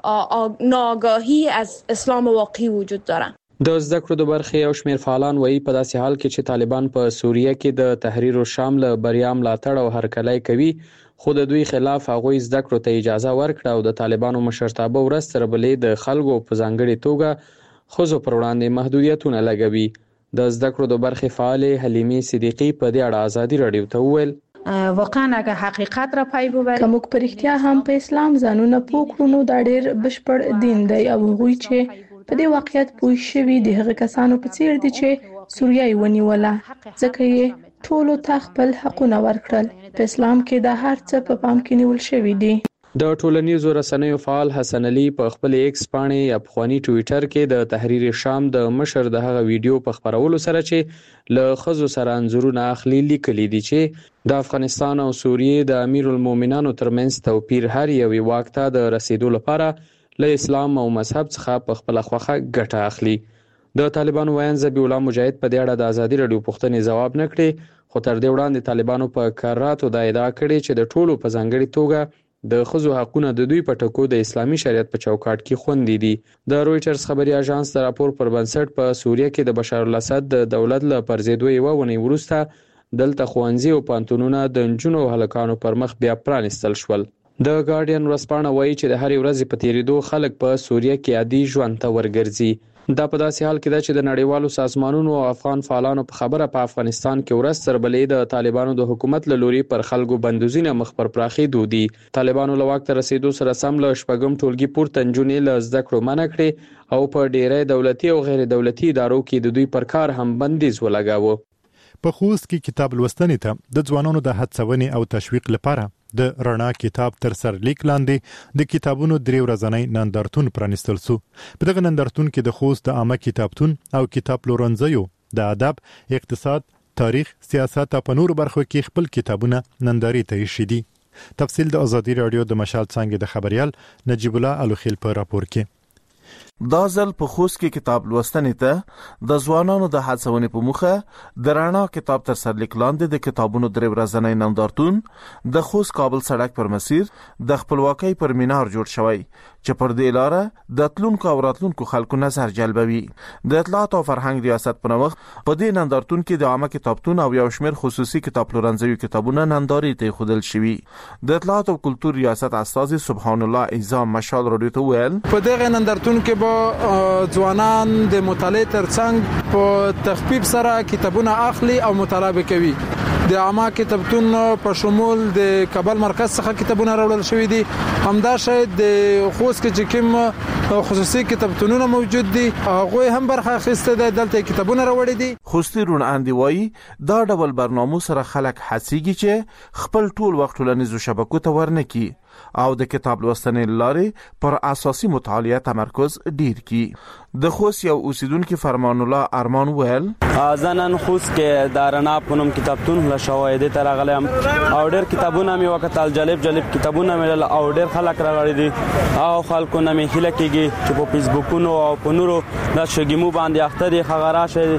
و ناآگاهی از اسلام واقعي وجود داره. د زده کړو د برخې یو شمېر فعالان وایي په داسې حال کې چې طالبان په سوریه کې د تحریر الشام له بریا ملاتړ او هرکلی کوي خو د دوی خلاف هغوی زده کړو ته اجازه ورکړه او د طالبانو مشرتابه ورځ تر بلې د خلکو په ځانګړې توګه ښځو پر وړاندې محدودیتونه لګوي. د زده کړو د برخې فعالې حلیمې صدیقي په دې اړه ازادي رادیو ته وویل واقعا اگه حقیقت را پی ببریم که موږ په رښتیا هم په اسلام ځانونه پوه کړو نو دا ډېر بشپړ دین دی او هغوی چې په دې واقعیت پوه شوي د هغه کسانو په څیر دي چې سوریه یې ونیوله ځکه یې ټولو ته خپل حقونه ورکړل. په اسلام کې دا هر څه په پام کې نیول شوي دي. د ټولنیزو رسنیو فعال حسن علي په خپل ایکس باندې یا پخوانی ټویټر کې د تحریر شام د مشر د هغه ویډیو په خبرولو سره چې له خزو سره انځورونه اخلي لیکلي دي چې د افغانستان او سوریه د امیر المؤمنانو ترمنځ توپیر هر یو واک ته د رسیدو لپاره له اسلام او مذهب څخه په خپل خوخه ګټه اخلي. د طالبانو وایي ذبیح الله مجاهد په دې اړه د ازادي رادیو پوښتنې ځواب نه کړي خو تر دې وړاندې طالبانو په کاراتو دا ادعا کړې چې د ټولو په ځانګړي توګه د ښځو حقونه د دوی په ټکو د اسلامي شریعت په چوکاټ کې خوندي دي. د رويټرز خبري اژانس د راپور پر بنسټ په سوریه کې د بشار الاسد د دولت له پرځېدو یوه ونې وروسته دلته ښوونځي او پوهنتونونه د نجونو او هلکانو پر مخ بیا پرانیستل شول. د ګارډین ورځپاڼه وایي چې د هرې ورځې په تیریدو خلک په سوریه کې عادي ژوند ته ورګرځي. دا په داسې حال کې ده چې د نړیوالو سازمانونو او افغان فعالانو په خبره په افغانستان کې ورځ تر بلې د طالبانو د حکومت له لوري پر خلکو بندوزینه مخ پر پراخېدو دي. طالبانو له واک ته رسیدو سره سم له شپږم ټولګي پورته نجونې له زده کړو منع کړې او په ډېری دولتي او غیر دولتي ادارو کې د دوی پر کار هم بندیز ولګاوه. په خوست کې کتاب لوستنې ته د ځوانانو د هڅونې او تشویق لپاره د رڼا کتاب تر سر لیک لاندې د کتابونو درې ورځنی نندارتون پرانیستل شو. په دغه نندارتون کې د خوست د عامه کتابتون او کتاب پلورنځیو د ادب، اقتصاد، تاریخ، سیاست او په نورو برخو کې خپل کتابونه نندارې ته ایښي دي. تفصیل د ازادي رادیو د مشال څنګه د خبريال نجیب الله الوخیل په راپور کې. دا ځل په خوست کې کتاب لوستنې ته د ځوانانو د هڅونې په موخه د رڼا کتاب تر سر لیک لاندې د کتابونو درې ورځنی نندارتون د خوست کابل سړک پر مسیر د خپلواکۍ پر مینار جوړ شوی چې پر دې لاره د تلونکو او راتلونکو خلکو نظر جلبوي. د اطلاعات او فرهنګ ریاست په نوښت په دې نندارتون کې د عامه کتابتون او یو شمېر خصوصي کتاب پلورنځیو کتابونه نندارې ته ایښودل شوي. د اطلاعات او کلتور ریاست استاذ سبحان الله اعظم مشال رادیو ته ویل په دغه نندارتون کې به ځوانان د مطالعې ترڅنګ په تخفیف سره کتابونه اخلي او مطالعه کوي. د عامه کتابتون په شمول د کابل مرکز څخه کتابونه راوړل شوي دي. همدارشي د خوست کې کوم خصوصي کتابتونونه موجود دي هغه هم برخه اخیسته ده دلته کتابونه راوړي دي. خوستي رون اندي وایي دا ډول برنامو سره خلک هڅيږي چې خپل ټول وخت ټولنیزو شبکو ته ورنکي او د کتاب لوستنې لارې پر اساسي مطالعه تمرکز ډیر کی. د خوست یو اوسیدونکو فرمان الله ارمان ویل ځنن خوست کې د رڼا پونم کتابتون له شواهد تر غلم او ډیر کتابونه مې وکټال جالب جالب کتابونه مې او ډیر خلک راغلي دي او خلکو نه مې هله کېږي چې په فیسبوکونو او په نورو د شګیمو باندې اخته دي خبره شي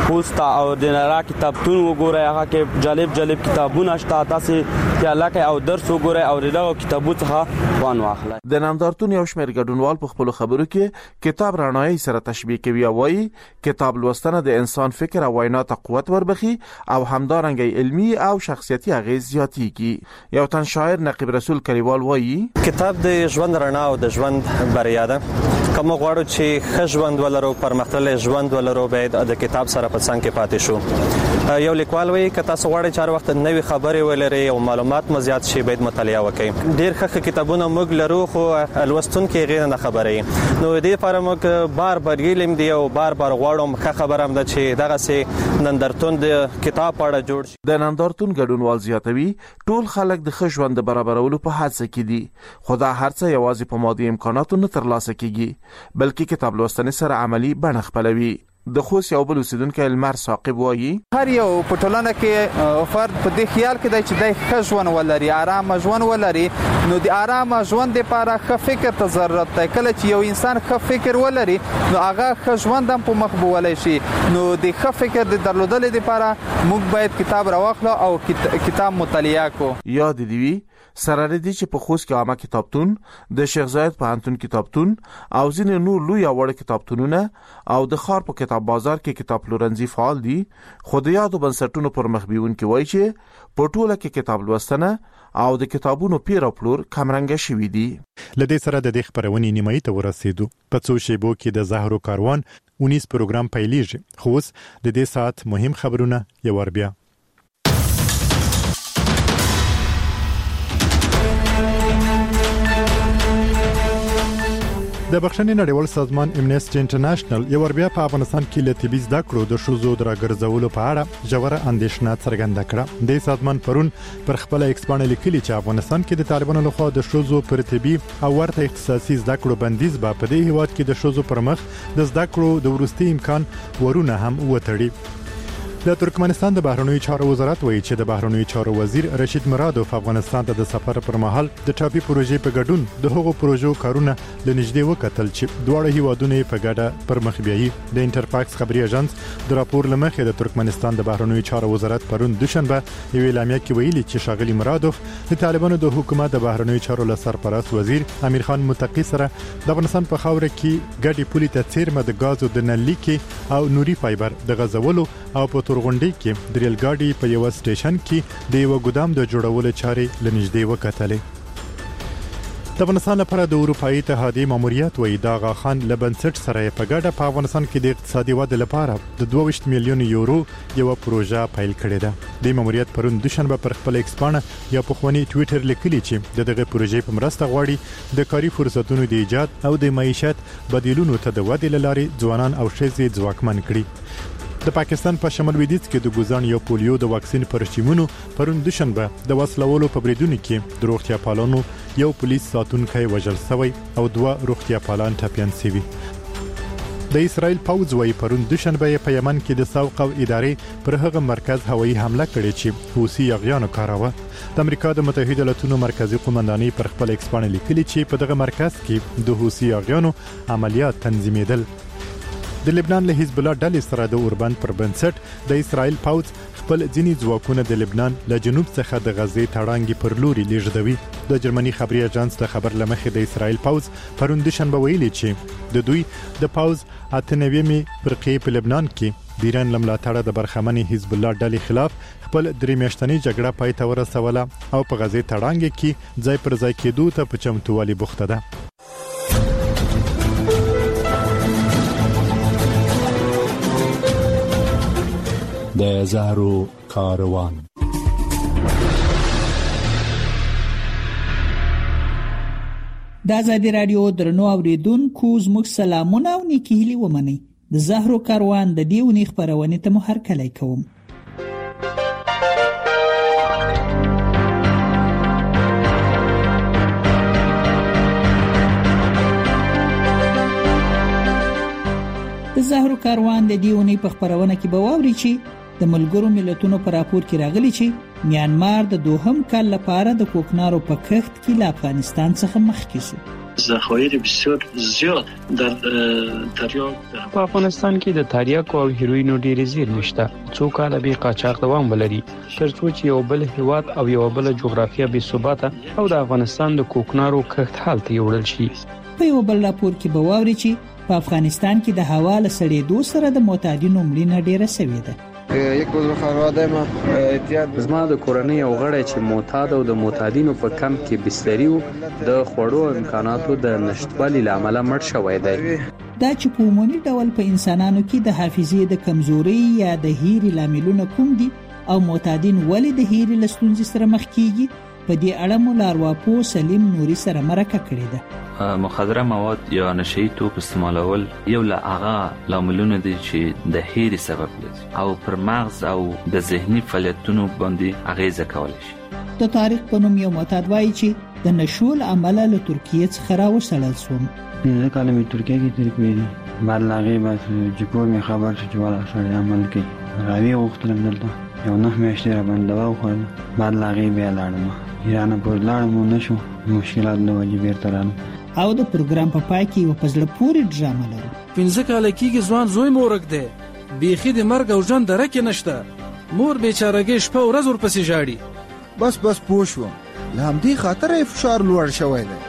خوست او د نړۍ کتابتون وګورئ هغه کې جالب جالب کتابونه شته تاسو چې علاقه او درس وګورئ او دغه کتابو څخه وان واخلئ. د نندارتون یو شمېر ګډونوال په خپل خبرو کې کتاب رڼایي سره تشبیه کوي او وايي کتاب لوستنه د انسان فکر او وینا ته قوت وربخي او همدارنګ علمي او شخصیتي اغیز زیاتېږي. یو تن شاعر نقیب رسول کلیوال وايي کتاب د ژوند رڼا او د ژوند بریا ده. کوم غواړو چې ښه ژوند ولرو پرمختللی ژوند ولرو باید د کتاب سره په څنګ کې پاتې شو. یو لیکوال وایي که تاسو غواړئ چې هر وخت نوې خبرې ولرئ او معلومات مو زیات شي باید مطالعه وکړئ. ډېر ښه کتابونه موږ لرو خو لوستونکي هغې نه خبرې نو دې لپاره موږ بار بار علم دی او بار بار غواړم ښه خبره هم ده چې دغسې نندارتون د کتاب په اړه جوړ شي. د نندارتون ګډونوال زیاتوي ټول خلک د ښه ژوند د برابرولو په هڅه کې دي خو دا هر څه یوازې په مادي امکاناتو نه ترلاسه کېږي بلکې کتاب لوستنې سره عملی بڼه خپلوي. د خوست یو بل اوسیدونکی المر ثاقب وایي هر یو په ټولنه کې فرد په دې خیال کې دی چې د ښه ژوند ولري آرام ژوند ولري نو د آرام ژوند لپاره ښه فکر ته ضرورت دی. کله چې یو انسان ښه فکر ولري نو هغه ښه ژوند هم په مخ بولی شي. نو د ښه فکر د درلودلو لپاره موږ باید کتاب راواخلو او کتاب مطالعه کو. یاد دی وی سره دي چې په خوست کې عامه کتابتون د شیخ زاید پوهنتون کتابتون او ځینې نور لوی او وړ کتابتونونه او د ښار په کتاب بازار کې کتاب پلورنځي فعال دي خو د یادو بنسټونو پر مخ بیونکي وایي چې په ټوله کې کتاب لوستنه او د کتابونو پیر او پلور کمرنګه شوي دي. لدې سره د دې خبرونې نیمایي ته ورسېدو. په څو شیبو کې د زهرو کاروان اونیس پروګرام پیلېږي خو اوس د دې ساعت مهم خبرونه یو ور بیا. د بخښنې نړیوال سازمان امنیسټي انټرنیشنل یو ور بیا په افغانستان کې له طبي زده کړو د ښځو د راګرځولو په اړه ژوره اندېښنه څرګنده کړه. د سازمان پرون پر خپل ایکس باندې لیکلي چې افغانستان کې د طالبانو لخوا د ښځو پر طبي او ورته اختصاصي زده کړو بندیز به په دې هیواد کې د ښځو پر مخ د زده کړو د وروستي امکان ورونه هم وتړي. د ترکمنستان د بهرنیو چارو وزارت وایي چې د بهرنیو چارو وزیر رشید مرادوف افغانستان ته د سفر پر مهال د ټاپي پروژې په ګډون د هغو پروژو کارونه لنږدې وکتل چې دواړه هیوادونه په ګډه پر مخ بیایي. د انټرفاکس خبري اژانس د راپور لمخې د ترکمنستان د بهرنیو چارو وزارت پرون دوشنبه یو اعلامیه کې ویلي چې شاغلي مرادوف د طالبانو د حکومت د بهرنیو چارو لسرپرست وزیر امیر خان متقی سره د افغانستان په خاوره کې ګډي پولي ته څیرمه د غازو د نلیکي او نوري فایبر د غزولو او په تورغونډي کې د ریل ګاډي په یو سټیشن کې د یو ګودام د جوړولو چارې لنږدې وکتلې. د افغانستان لپاره د اروپאי اتحادیې ماموریت وایي دا غاخان لبنسټ سره په ګډه په افغانستان کې د اقتصادي ودې لپاره د دوه ویشت میلیون یورو یو پروژه پیل کړې ده. د ماموریت پرون دوشنبه پر خپل ایکس باندې یا په خواني ټوئیټر لیکلي چې دغه پروژې په مرسته غواړي د کاري فرصتونو د ایجاد او د معیشت بدیلونو ته د ودې لارې ځوانان او ښځې ځواکمن کړي. د پاکستان په شمال لویدیځ کې د ګوزان یو پولیو د واکسین پر شیمونو پرون دوشنبه د وسلوالو په بریدونو کې د روغتیا پالانو یو پولیس ساتونکی وژل شوی او دوه روغتیا پالان ټپيان شوي. د اسرائیل پوځ وايي پرون دوشنبه په یمن کې د سوق او ادارې پر هغه مرکز هوایي حمله کړې چې حوثي یغیانو کاراوه. د امریکا د متحده ایالاتونو مرکزی قومندانۍ پر خپل ایکس باندې لیکلي چې په دغه مرکز کې د حوثي یغیانو عملیات تنظیمېدل. د لبنان له حزب الله ډلې سره د اوربند پر بنسټ د اسرائیل پوځ خپل ځینی ځواکونه د لبنان له جنوب څخه د غزې تړانګي پر لوري لیږدوي. د جرمني خبري اژانس د خبر لمخې د اسرائیل پوځ پرون دوشنبه ویلي چې د دوی د پوځ اته نوي فرقې په لبنان کې د ایران لملاتړه د برخمنې حزب الله ډلې خلاف خپل درې میاشتنۍ جګړه پای ته ورسوله او په غزې تړانګي کې ځای پر ځای کېدو ته په چمتووالي بوخته ده. د زهرو کاروان. د آزادي رادیو درنو اوریدونکو زموږ سلامونه او نیکی هیلې ومنئ. د زهرو کاروان د دې ونې خبرونه ته مو هرکلی کوم. د زهرو کاروان د دې ونې په خبرونه کې به واوري چې د ملګرو ملتونو په راپور کې راغلي چې میانمار د دوهم کال لپاره د کوکنارو په کښت کې له افغانستان څخه مخکې شو. ذخایر بسیار زیاد در تریاک. په افغانستان کې د تریاک او هیروینو ډېر زیرمې شته. څو کاله به قاچاق دوام ولري ترڅو چې یو بل هیواد او یو بل جغرافیه بې ثباته او د افغانستان د کوکنارو کښت حالت یوړل شي. په یو بل راپور کې به واوري چې په افغانستان کې د هوا له سړېدو سره د معتادینو مړینه ډېره شوې ده. یک عضو خانواده ما احتیاط زما د کورنۍ او غړي چې معتاد او د معتادینو په کم کې بستری وو د خوړو امکاناتو د نشټوالي لامل مړ شوی دی. دا چې په عمومي ډول په انسانانو کې د حافظې د کمزوري یا د هېري لاملونه کوم دي او معتادین ولې د هېري له ستونزې سره مخ کیږي، په دې اړه مو لارواپو سلیم نوري سره مرکه کړې ده. مخدره مواد یا نشئی توپ استعمالول یو له هغه لاملونه دي چې د هېري سبب لري او پر مغز او د ذهني فعالیتونو باندې اغیزه کولی شي. د تاریخ په نوم یو معتاد وایي چې د نشو له امله له ترکیې څخه راوستل شوم. زه کله مې ترکیې کې تیر کړی دي، بعد لاغې بس چې کور مې خبر شو چې والا سړی عمل کوي راوي وختلم دلته یو نه میاشتې را باندې دوا وخوړل، بعد لاغې بیا لاړم ایران پورې لاړم نشو مشکلات له وجې بیرته رالم. او د پروګرام په پای کې یو پزړه پورې ډرامه لرو. پنځه کاله کېږي ځوان زوی مورک دی، بیخي د مرګ او ژوند درکې نشته، مور بیچارهګۍ شپه ورځ ورپسې ژاړي. بس بس پوه شوم، له همدې خاطر یې فشار لوړ شوی دی.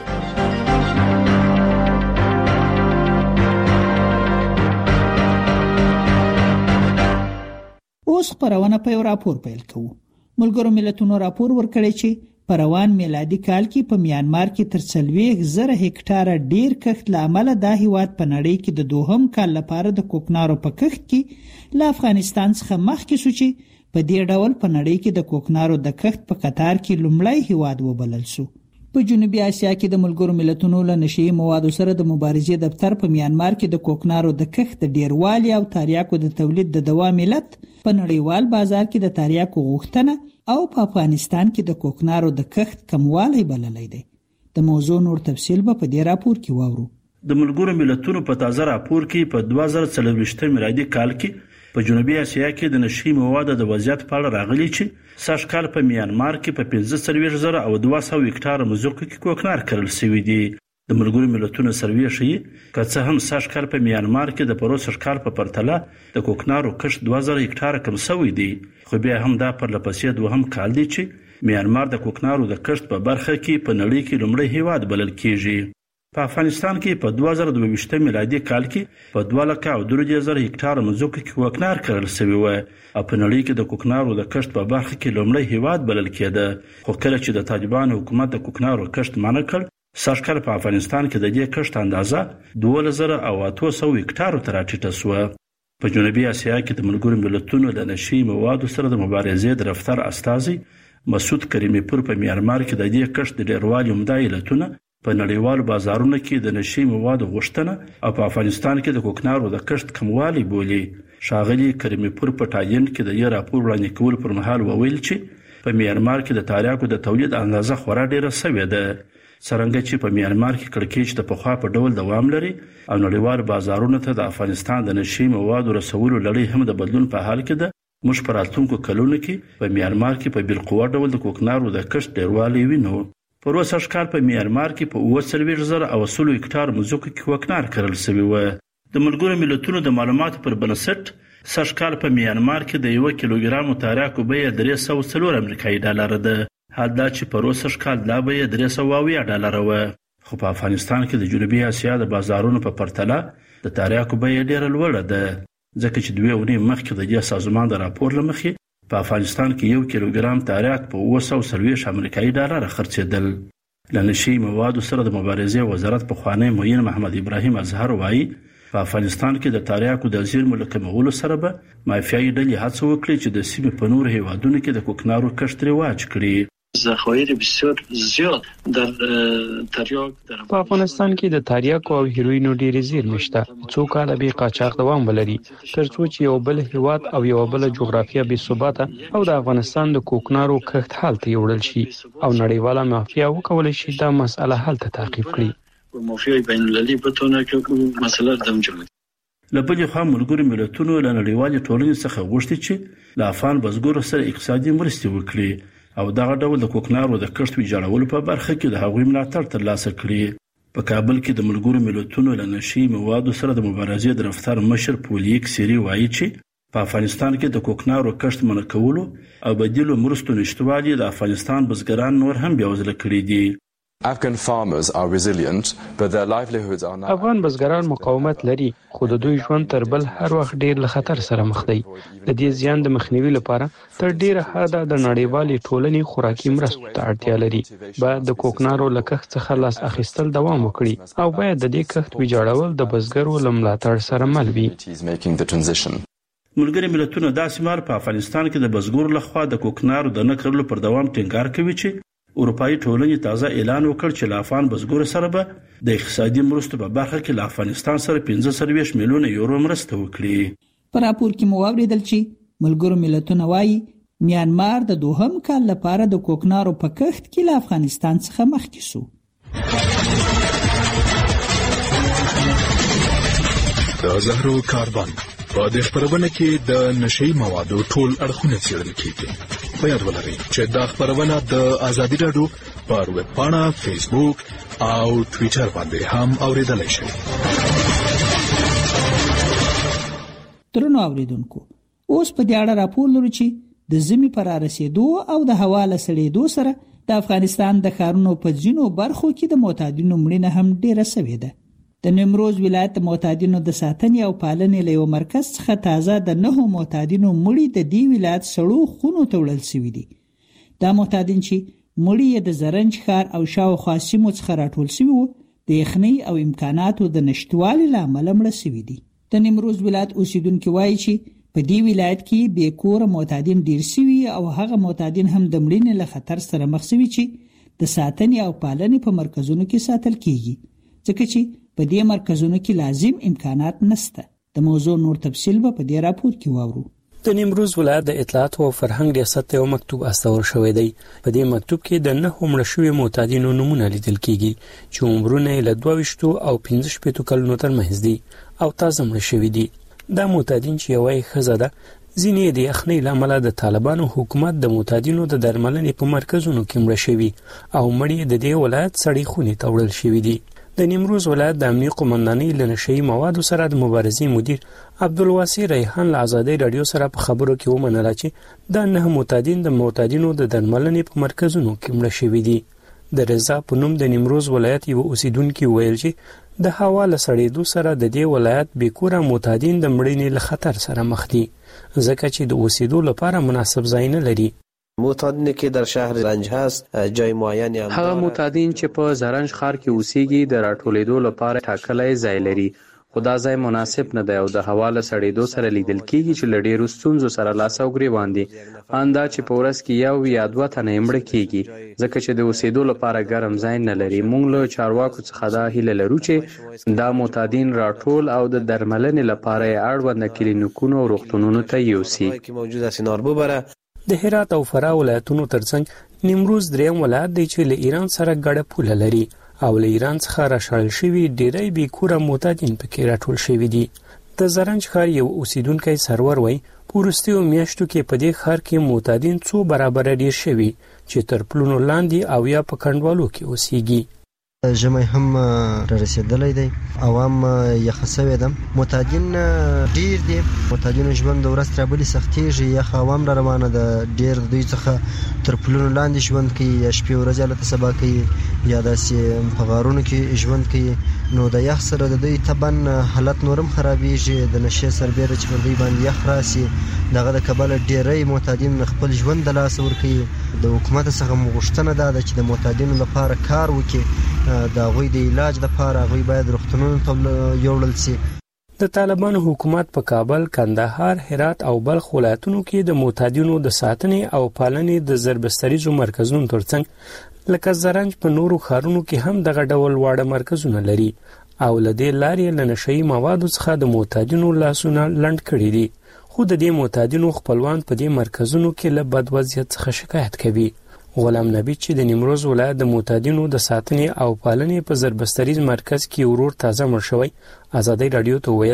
اوس خپرونه په یو راپور پیل کوو. ملګرو ملتونو راپور ورکړی چې په روان میلادي کال کې په میانمار کې تر څلوېښت زره هکټاره ډیر کښت له امله دا هیواد په نړۍ کې د دوهم کال لپاره د کوکنارو په کښت کې له افغانستان څخه مخکې شو چې په دې ډول په نړۍ کې د کوکنارو د کښت په قطار کې لومړی هیواد وبلل شو. په جنوبي اسیا کې د ملګرو ملتونو له نشئی موادو سره د مبارزې دفتر په میانمار کې د کوکنارو د کښت د ډیروالي او تریاکو د تولید د دوام علت په نړیوال بازار کې د تریاکو غوښتنه او په افغانستان کې د کوکنارو د کښت کموالی بللی دی. د موضوع نور تفصیل به په دې راپور کې واورو. د ملګرو ملتونو په تازه راپور کې په دوه زره څلوېښت میلادي کال کې په جنوبي اسیا کې د نشئی موادو د وضعیت په اړه راغلي چې سږ کال په میانمار کې په پنځه څلوېښت زره او دوه سوه هکټاره مځکو کې کوکنار کرل شوي دي. د ملګرو ملتونو سروې ښیي که څه هم سږ کال په میانمار کې د پروسږ کال په پرتله د کوکنارو کښت دوه زره هکټاره کم شوی دی، خو بیا هم دا پرله پسې دوهم کال دی چې میانمار د کوکنارو د کښت په برخه کې په نړۍ کې لومړی هیواد بلل کیږي. په افغانستان کې په دوه زره دوه ویشت میلادي کال کې په دوه لکه او درې زره هکټاره مځکو کې کوکنار کرل شوی و او په نړۍ کې د کوکنارو د کښت په برخه کې لومړی هیواد بلل کېده. خو کله چې د طالبانو حکومت د کوکنارو کښت منع کړ، سږ کال په افغانستان کې د دې کښت اندازه دولس زره او اته سوه هکټارو ته راټیټه شوه. په جنوبي اسیا کې د ملګرو ملتونو د نشئی موادو سره د مبارزې د دفتر استازي مسعود کریمي پور په میانمار کې د دې کښت د ډیروالي عمده علتونه په نړیوالو بازارونو کې د نشئی موادو غوښتنه او په افغانستان کې د کوکنارو د کښت کموالی بولي. ښاغلي کریمي پور په ټایلند کې د یو راپور وړاندې کولو پر مهال وویل چې په میانمار کې د تریاکو د تولید اندازه خورا ډیره شوې ده، څرنګه چې په میانمار کې کړکېچ د پخوا په ډول دوام لري او نړیوال بازارونو ته د افغانستان د نشئی موادو رسولو لړۍ هم د بدلون په حال کې ده. موږ په راتلونکو کلونو کې په میانمار کې په بالقوه ډول د کوکنارو د کښت ډیروالی وینو. پروسږ کال په میانمار کې په اووه څلوېښت زره او سلو هکټار مځکو کې کوکنار کرل شوی و. د ملګرو ملتونو د معلوماتو پر بنسټ سږ کال په میانمار کې د یو کیلوګرام تریاکو بیه درې سوه څلور امریکایي ډالر ده، حال دا چې پروسږ کال دا بیه درې سوه اویا ډالر و. خو په افغانستان کې د جنوبي اسیا د بازارونو په پرتله د تریاکو بیه ډیره لوړه ده، ځکه چې دوه اونۍ مخکې د دې سازمان د راپور له مخې په افغانستان کې یو کیلوګرام تریاک په اوه سوه څلوېښت امریکایي ډالر خرڅېدل. له نشئی موادو سره د مبارزې وزارت پخوانی معین محمد ابراهیم اظهر وایي په افغانستان کې د تریاکو د زیرمو له کمولو سره به مافیایي ډلې هڅه وکړي چې د سیمې په نورو هیوادونو کې د کوکنارو کښت رواج کړي. ذخایر بسیار زیاد در تریاک در په افغانستان کې د تریاکو او هیروینو ډېرې زیرمې شته، څو کاله به قاچاق دوام ولري ترڅو چې یو بل هیواد او یو بل جغرافیه بې ثباته او د افغانستان د کوکنارو کښت حالت یوړل شي او نړیواله مافیا وکولای شي دا مسئله حل ته تعقیب کړي. مافیای بین المللي بتونه کې مسله دم جوړه. له بلې خوا ملګرو ملتونو له نړیوالې ټولنې څخه غوښتي چې له افغان بزګرو سره اقتصادي مرستې وکړي او دغه ډول د کوکنارو د کښت ویجاړولو په برخه کې د هغوی ملاتړ ترلاسه کړي. په کابل کې د ملګرو ملتونو له نشي موادو سره د مبارزې د رفتار مشر پولیک سيري وایي چې په افغانستان کې د کوکنارو کښت منع کولو او بدیلو مرستو نشټوالي د افغانستان بزګران نور هم بیاوزله کړي دي. Afghan farmers are resilient, but their livelihoods are now. افغان بزګران مقاومت لري، خو د دوی ژوند تر بل هر وخت ډیر له خطر سره مخ دی. د دې زیان د مخنیوي لپاره تر ډیره حده د نړیوالې ټولنې خوراکي مرستو ته اړتیا لري. باید د کوکنارو له کښت څخه لاس اخیستل دوام وکړي او باید د دې کښت ویجاړول د بزګرو له ملاتړ سره مل وي. ملګري ملتونه داسې مهال په افغانستان کې د بزګرو لخوا د کوکنارو د نه کرلو پر دوام ټینګار کوي چې اروپایي ټولنې تازه اعلان وکړ چې له افغان بزګرو سره به د اقتصادي مرستو په برخه کې له افغانستان سره پنځه سوه میلیونه یورو مرسته وکړي. په راپور کې مو واوریدل چې ملګرو ملتونه وایي میانمار د دوهم کال لپاره د کوکنارو په کښت کې له افغانستان څخه مخکې شو. د زهرو کاربن په دې خبرونه کې د نشي موادو ټول اړخونه څېړل کیږي. په یاد ولرئ چې دا خبرونه د ازادي راډیو پر ویب پاڼه، فیسبوک او ټوئیټر باندې هم اوریدلای شئ. درنو اوریدونکو، اوس په دې اړه راپور لرو چې د زمي پر رسیدو او د هوا له سړېدو سره د افغانستان د ښارونو په ځینو برخو کې د معتادینو مړینه هم ډیره شوې ده. د نیمروز ولایت معتادینو د ساتنې او پالنې له یو مرکز څخه تازه د نهو معتادینو مړي د دې ولایت سړو خونو ته وړل شوي دي. دا معتادین چې مړي د زرنج ښار او شاوخوا سیمو څخه راټول شوي وو د یخنۍ او امکاناتو د نشتوالي له امله مړه شوي دي. د نیمروز ولایت اوسیدونکي وایي چې په دې ولایت کې بې کوره معتادین ډیر شوي او هغه معتادین هم د مړینې له خطر سره مخ شوي چې د ساتنې او پالنې په مرکزونو کې ساتل کیږي، ځکه چې په دې مرکزونو کې لازم امکانات نشته. د موضوع نور تفصیل به په دې راپور کې واورو. د نیمروز ولایت د اطلاعات او فرهنګ ریاست ته یو مکتوب استول شوی دی. په دې مکتوب کې د نه مړه شوي معتادینو نمونه لیدل کیږي چې عمرونه له دوه ویشتو او پنځه شپېتو کلونو ترمنځ دي او تازه مړه شوي دي. دا معتادین چې یوه ښځه ده، ځینې د یخنۍ له امله د طالبانو حکومت د معتادینو د درملنې په مرکزونو کې مړه شوي او مړي د دې ولایت سړې خونې ته وړل شوي دي. د نیمروز ولایت د امنیه قومندانۍ له نشهیي موادو سره د مبارزې مدیر عبدالواسع ریحان له ازادۍ راډیو سره په خبرو کې ومنله چې دا نه معتادین د معتادینو د درملنې په مرکزونو کې مړه شوي دي. د رضا په نوم د نیمروز ولایت یو اوسیدونکي ویل چې د هوا له سړېدو سره د دې ولایت بې کوره معتادین د مړینې له خطر سره مخ دي، ځکه چې د اوسېدو لپاره مناسب ځای نه لري. معتادین که در شهر زرنج هست جای معینی هم هغه معتادین چې په زرنج ښار کې اوسېږي د راټولېدو لپاره ټاکلی ځای لري، خو دا ځای مناسب نه دی او د هوا له سړېدو سره لیدل کېږي چې له ډېرو ستونزو سره لاس او ګرېوان دي. ان دا چې په ورځ کې یو یا دوه تنه یې مړه کېږي، ځکه چې د اوسېدو لپاره ګرم ځای نه لري. موږ له چارواکو څخه دا هیله لرو چې دا معتادین راټول او د درملنې لپاره یې اړونده کلینیکونو او روغتونونو ته یوسي. د هرات او فراه ولایتونو ترڅنګ نیمروز دریم ولایت دی چې له ایران سره ګډه پوله لري او له ایران څخه راشړل شوي ډیری بې کوره معتادین پکې راټول شوي دي. د زرنج ښار یو اوسیدونکی سرور وایي په وروستیو میاشتو کې په دې ښار کې معتادین څو برابره ډیر شوي چې تر پلونو لاندې او یا په کنډوالو کې اوسیږي. ژمی هم را رسیدلی دی، عوام یخه سوی ده، معتادین ډیر دي، معتادینو ژوند د ورځ تر بلې سختېږي، یخ عوام را روانه ده، ډیر د دوی څخه تر پلونو لاندې ژوند کوي، یا شپې ورځې هلته سبا کوي یا داسې په غارونو کې ژوند کوي. نو د یخ سره د دوی طبعا حالت نورم خرابېږي، د نشې سربیره چې پر دوی باندې یخ راسي دغه د کبله ډیری معتادین خپل ژوند د لاسه ورکوي. د حکومت څخه مو غوښتنه دا ده چې د معتادینو لپاره کار وکړي، د هغوی د علاج لپاره هغوی باید روغتونونو ته یوړل شي. د طالبانو حکومت په کابل، کندهار، هرات او بلخ ولایتونو کې د معتادینو د ساتنې او پالنې د ضربستریزو مرکزونو ترڅنګ لکه زرنج په نورو ښارونو کې هم دغه ډول واړه مرکزونه لري او له دې لارې له نشهیي موادو څخه د معتادینو لاسونه لنډ کړي دي. خو د دې معتادینو خپلوان په دې مرکزونو کې له بد وضعیت څخه شکایت کوي. غلام نبی چې د نیمروز ولایت د معتادینو د ساتنې او پالنې په ضربستریز مرکز کې ورور تازه مړ شوی ازادۍ راډیو ته ویل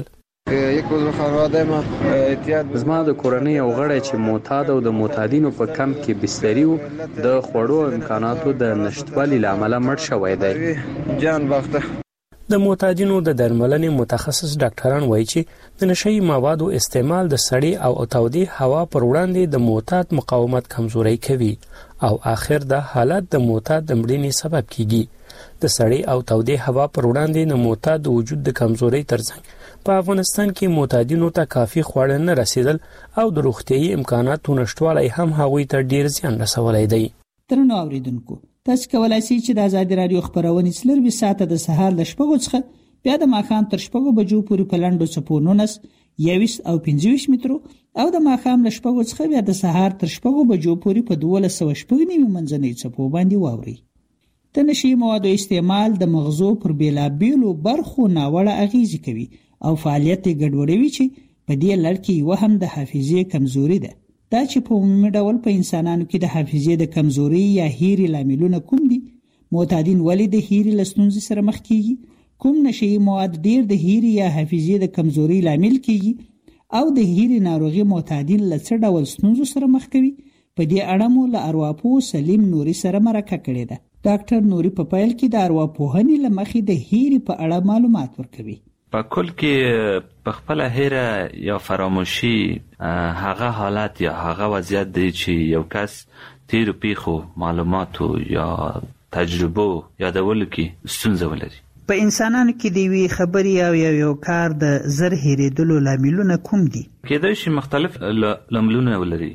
یک عضو خانواده ما اعتیاد زما د کورنۍ یو غړی چې معتاد او د معتادینو په کمپ کې بستري و د خوړو امکاناتو د نشټوالي له امله مړ شوی دی. جان باخته د معتادینو د درملنې متخصص ډاکټران وایي چې د نشئی موادو استعمال د سړې او تودې هوا پر وړاندې د معتاد مقاومت کمزوري کوي او آخر د حالت د معتاد د مړینې سبب کیږي. د سړې او تودې هوا پر وړاندې د معتاد د وجود د کمزوري ترڅنګ په افغانستان کې معتادینو ته کافي خواړه نه رسیدل او د روغتيایي امکاناتو نشټوالی هم هغوی ته ډیر زیان رسولی دی. ترنو اوریدونکو تاسو کولای شئ چې د آزادي رادیو خبرونه څلور ساعته د سهار ل شپږو څخه بیا د ماښام تر شپږو بجو پورې په لنډو څپو نونس یویس او پنځه مترو او د ماښام ل شپږو څخه بیا د سهار تر شپږو بجو پورې په دولس سوه شپږ نیمې منځنۍ څپو باندې واوري. د نشئی موادو استعمال د مغزو پر بیلابیلو برخو ناوړه اغیزې کوي او فعالیت ګډوډوي چې په دې لړ کې یو هم د حافظې کمزوري ده. دا چې په عمومي ډول په انسانانو کې د حافظې د کمزوري یا هیري لاملونه کوم دي؟ معتادین ولې د هیري له ستونزې سره مخ کیږي؟ کوم نشئی مواد ډیر د هیري یا حافظې د کمزوري لامل کیږي او د هیري ناروغي معتادین له څه ډول ستونزو سره مخ کوي؟ په دې اړه مو له ارواپوه سلیم نوري سره مرکه کړې ده. ډاکټر نوري په پیل کې د ارواپوهنې له مخې د هیري په اړه معلومات ورکوي. په کل کې په خپل هیره یا فراموشي هغه حالت یا هغه وضعیت دی چې یو کس تیر پیښو معلوماتو یا تجربو یادولو کې ستونزه ولري. په انسانانو کې دی وی خبري او یو یو کار د زر هیریدلو لاملونه کوم دي؟ کېدای شي مختلف لاملونه ولري،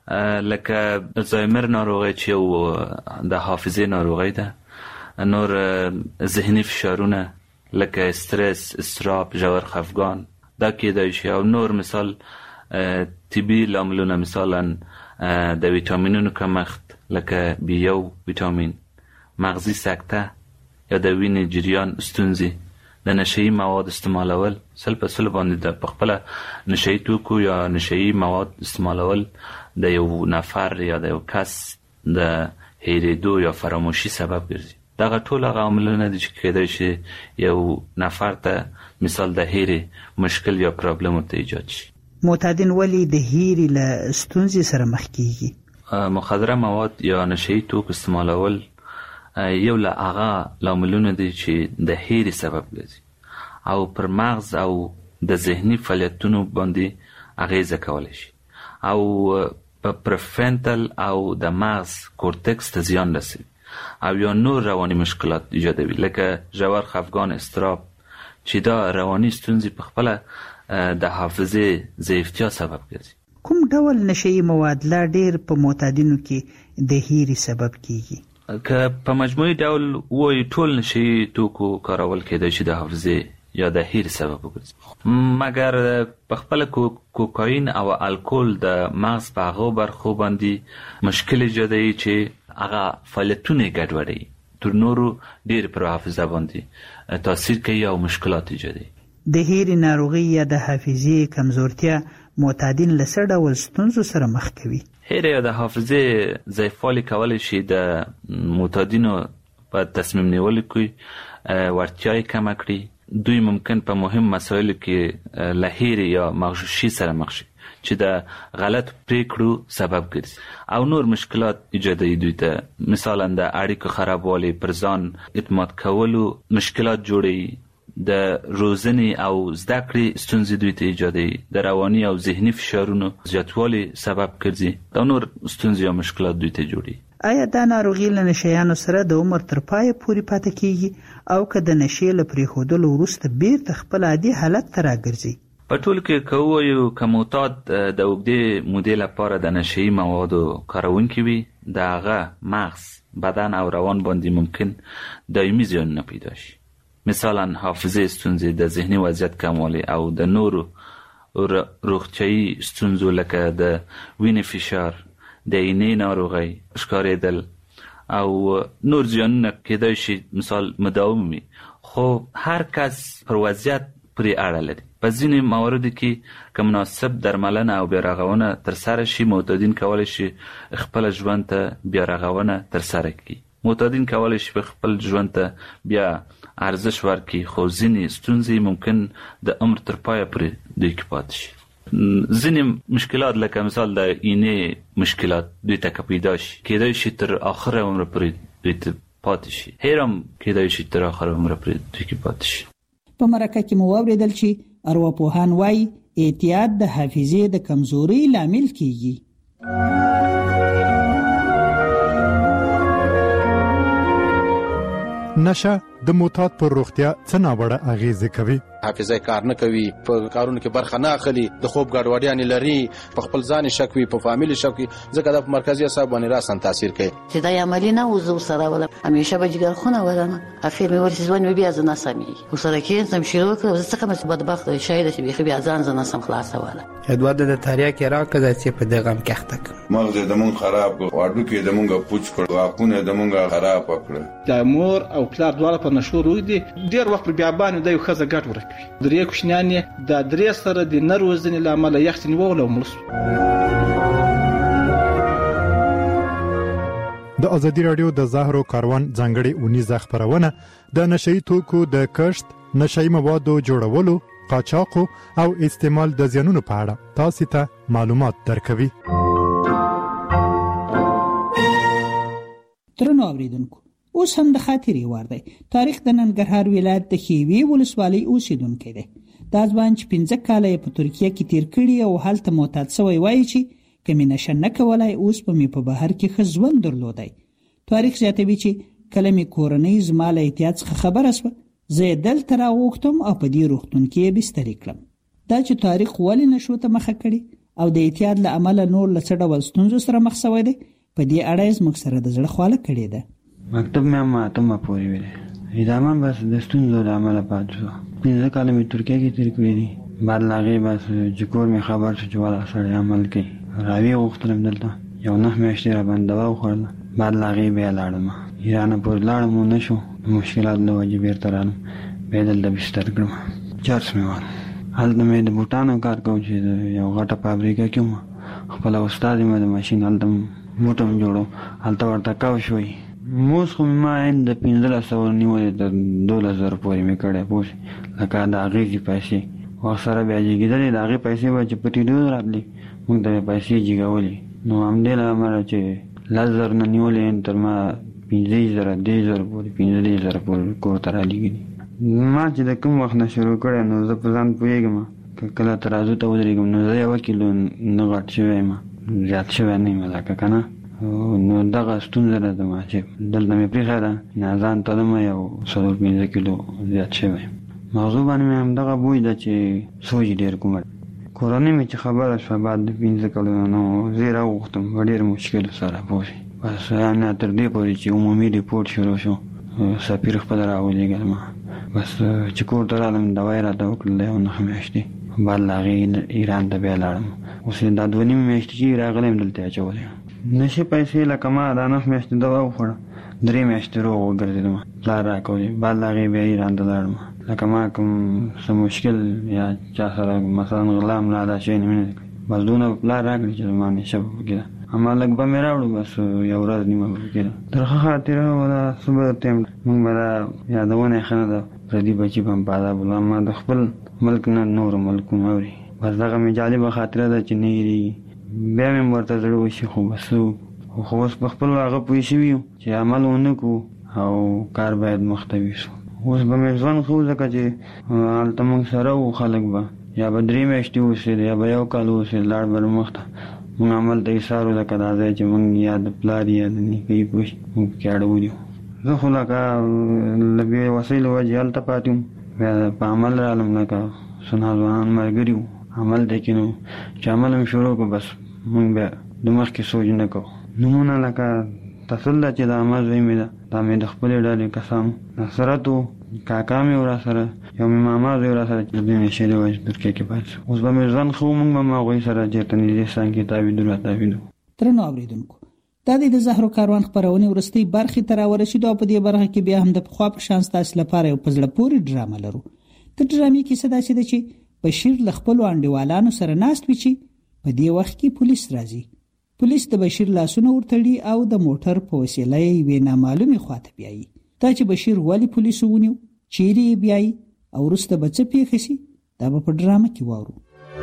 لکه الزایمر ناروغي چې یو د حافظې ناروغي ده، نور ذهني فشارونه لکه استرس، اضطراب، ژور خفګان دا کېدای شي، او نور مثال طبي لاملونه مثلا د ویټامینونو کمښت لکه بی یو ویټامین، مغزي سکته یا د وینې جریان ستونزې، د نشئی مواد استعمالول سل په سل باندې د خپل نشئی توکو یا نشئی مواد استعمالول د یو نفر یا د یو کس د هیریدو یا فراموشي سبب ګرځي. دغه ټول هغه عاملونه دي چې کېدای شي یو نفر ته مثال د هیري مشکل یا پرابلم ته ایجاد شي. معتادین ولې د هیري له ستونزې سره مخ کیږي؟ مخدره مواد یا نشئی توک استعمالول یو له هغه لاملونه دي چې د هیري سبب ګرځي او پر مغز او د ذهني فعالیتونو باندې اغیزه کولی شي او په پرفرنټل او د مغز کورتکس ته زیان رسوي او یا نور رواني مشکلات ایجادوي لکه ژور خفګان، اضطراب چې دا رواني ستونزې په خپل د حافظې ضعیفتیا سبب ګرځي. کوم ډول نشئی مواد لا ډیر په معتادینو کې د هیري سبب کیږي؟ که په مجموعي ډول وایي ټول نشئی توکو کارول کېدای شي د حافظې یا د هیري سبب وګرځي، مګر په خپل کوکاین او الکول د مغز په هغو برخو باندې مشکل ایجادوي چې هغه فعالیتونه ګډوډوي، تر نورو ډیر پر حافظه باندې تاثیر کوي او مشکلات ایجادوي. د هیري ناروغي یا د حافظې کمزورتیا معتادین له څه ډول ستونزو سره مخ کوي؟ هیري یا د حافظې ضعیفوالی کولی شي د معتادینو په تصمیم نیولو کې وړتیا یې کمه کړي. دوی ممکن په مهم مسایلو کې له هیري یا مغشوشي سره مخ شي چې د غلط پریکړو سبب ګرځي او نور مشکلات ایجادوي دوی ته، مثلا د اړیکو خرابوالی، پر ځان اعتماد کولو مشکلات جوړوي، د روزنې او زده کړې ستونزې دوی ته ایجادوي، د رواني او ذهني فشارونو زیاتوالی سبب ګرځي، دا نور ستونزې او مشکلات دوی ته جوړوي. آیا دا ناروغي له نشیانو سره د عمر تر پایه پورې پاتې کیږي او که د نشې له پرېښودلو وروسته بیرته خپل عادي حالت ته راګرځي؟ په ټول کې که ووایو که معتاد د اوږدې مودې لپاره د نشئی موادو کارونکي وي، د هغه مغز، بدن او روان باندې ممکن دایمي زیانونه پیدا شي، مثلا حافظې ستونزې، د ذهني وضعیت کموالی او د نورو روغتیایي ستونزو لکه د وینې فشار، د عینې ناروغۍ، ښکارېدل او نور زیانونه کېدای شي مثال مداوم وي، خو هر کس پر وضعیت پرې اړه لري. په ځینې مواردو کې که مناسب درملنه او بیارغونه ترسره شي، معتادین کولی شي خپل ژوند ته بیارغونه ترسره کړي. معتادین کولای شي خپل ژوند ته بیا ارزش ورکړي، خو ځینې ستونزې ممکن د عمر تر پایه پورې دوی کې پاتې شي. ځینې مشکلات لکه مثال د اینې مشکلات دوی ته که پیدا شي کیدای شي تر آخره عمر پورې دوی ته پاتې شي، هیرم کیدای شي تر آخره عمر پورې دوی کې پاتې شي. په مرکه کې مو واوریدل چې ارواپوهان وايي اعتیاد د حافظې د کمزوري لامل کیږي. نشه د معتاد پر روغتیا څه ناوړه اغیزه کوي؟ حافظه کار نه کوي، په کارونو کې برخه نه اخلي، د خوب ګډوډیاں لري، په خپل ځان شک وي، په فامیل شک وي، ځکه د مرکزي اعصاب باندې راسن تاثیر کوي. چې دا عملی نه وزو سره ولا همیشه به جګر خونه ولما اخر مې ورسې ځوان مې بیا ځنه سمي وسره کې سم شروع کړ، زه څنګه مې بدبخت شاید چې بیا بیا ځان ځنه سم خلاص ولا ادوار د تاریا کې راکړه چې په دغه غم کې اخته مغز د مون خراب واړو کې د مونږه پوچ کړ، واپونه د مونږه خراب کړ. د مور او پلار دواړه په نشو روي دي، ډیر وخت بیا باندې د یو خزه ګټ ورکوي. درې کوشنیان د درې سره د نروزنې لامل یختنی وغلو ملس. د ازادي رادیو د زهرو کاروان ځانګړي اونیزه خبرونه د نشئی توکو د کشت، نشئی موادو جوړولو، قاچاق او استعمال د زیانونو په اړه تاسو ته معلومات درکوي. ترنو اوریدونکو، اوس هم د خاطرې وار دی. تاریخ د ننګرهار ولایت د خیوي ولسوالۍ اوسیدونکی دی. دا ځوان چې پنځه کاله په ترکیه کې تیر کړي او هلته معتاد شوی وایي چې کمی نشه نه کولای اوس په می په بهر کې ښه ژوند درلودی. تاریخ زیاتوي چې کله می کورنۍ زما له احتیاط څخه خبره شوه، زه دلته راوغتم او په دې روغتون کې بسترې کړم. دا چې تاریخ ولې نشو ته مخه کړي او د احتیاط له امله نور له څه ډول ستونزو سره مخ شوی دی، په دې اړه یې زموږ سره د زړه خواله کړې ده. مکتب مې هم اتمه پورې ویلې، ادامه بس د ستونزو له امله پاتې شو. پنځه کاله مې ترکیه کې تیر کړي دي. بعد له هغې بس چې کور مې خبر شو چې والا سړی عمل کوي، راویې غوښتلم دلته یو نهه میاشتې راباندې دوا وخوړله. بعد له هغې بیا لاړم ایران پورې لاړم، ونه شو مشکلات له وجې بېرته رالم، بیا دلته بستر کړم. چرس مې وال هلته مې د بوټانو کار کوم چې یو غټه فابریکه کې وم، خپله استاد مې د ماشین هلته بوټ هم جوړو، هلته ورته کاو شوی. موس خو مې ما عین د پنځلس سوه نیولې تر دولس زره پورې مې کړی پوه شې، لکه د هغې چې پیسې وخت سره بیا جګېدلې، د هغې پیسې به چې په ټیډو راتلې موږ ته یې پیسې جګولې. نو همدې له امله چې لس زره نه نیولې تر ما پنځه زره دېرش زره پورې پنځه دېرش زره پورې کور ته رالېږلي. ما چې د کوم وخت نه شروع کړی نو زه په ځان پوهېږم، که کله ترازو ته ودرېږم نو زه یوه کیلو نه غټ شوی یم، زیات شوی نه یم لکه که نه. نو دغه ستونزه ده زما چې دلته مې پرېښې ده، نه ځان ته دمه یو څلور پنځه کیلو زیات شوی یم. مغزو باندې مې همدغه بوی ده چې سوچ ډېر کوم. کورنۍ مې چې خبره شوه بعد د پنځه کلونو نو زه یې راوغوښتم په ډېر مشکل سره پوه شئ. بس نه تر دې پورې چې عمومي ریپورټ شروع شو، سفیر خپله راولېږل ما، بس چې کور ته رالم دوا یې راته وکړله یو نهه میاشتې. بعد له هغې ایران ته بیا لاړم، اوس یې دا دوه نیمې میاشتې چې راغلی یم دلته یې اچولی یم. نشي پیسې لکه ما دا نهه میاشتې دوا وخوړه، درې میاشتې روغ وګرځېدم، پلار راکولې. بعد له هغې بیا ایران ته لاړم، لکه ما کوم څه مشکل یا چا سره مثلا غلا ملا دا شی نه مې نه کړي، بس دونه پلار راکړي چې زما نشه به پکې ده. اما لږ به مې راوړو، بس یو ورځ نیمه به پکې ده. تر ښه خاطره به دا صبح ټایم موږ به دا یادونه یې ښه نه ده، پردي بچي به هم په ادب ولاړ، ما د خپل ملک نه نورو ملکونه اوري. بس دغه مې جالبه خاطره ده چې نه هېرېږي. بیا مې ورته زړه وشي، خو بس خو اوس په خپل هغه پوه شوي یو چې عمل ونه کړو او کار باید مخته یوسو. اوس به مې ژوند ښه و، ځکه چې هلته موږ سره وو، خلک به یا به درې میاشتې اوسېد یا به یو کال اوسېد، لاړ به مخته. موږ عمل ته ایثار وو، لکه دا ځای چې موږ یا د پلار یا د نیکۍ پوه شي موږ پکې اړولي وو. زه خو لکه له بې وسۍ له وجې هلته پاتې وم، بیا په عمل رالم، لکه څه ناځوانان ملګري وو عمل دی کې. نو چې عمل مې شروع کړو بس موږ بیا د مخکې سوچ نه کوو. نومونه لکه تصل ده چې د عامه زوی مې ده، دا مې د خپلې ډلې کسانو نصرت و، کاکا مې ورا سره، یو مې ماما زوی ورا سره چې د دوی نشې د وجې ترکیه کې پاتې شو. اوس به مې ژوند ښه و، موږ به هم هغوی سره چېرته نږدېستان کې تاویدو را تاویدو. درنو اورېدونکو، دا د زهرو کاروان خپرونې وروستۍ برخې ته راورسېدو او په دې برخه کې بیا هم د پخوا په شان ستاسو لپاره یو په زړه پورې ډرامه لرو. د ډرامې کیسه داسې ده چې بشیر له خپلو انډیوالانو سره ناست وي چې په دې وخت کې پولیس راځي. پولیس د بشیر لاسونه ورتړي او د موټر په وسیله یې یوې نامعلومې خواته بیایي. دا چې بشیر ولې پولیسو ونیو، چیرې یې بیایي او وروسته به څه پیښه شي، دا به په ډرامه کې واورو.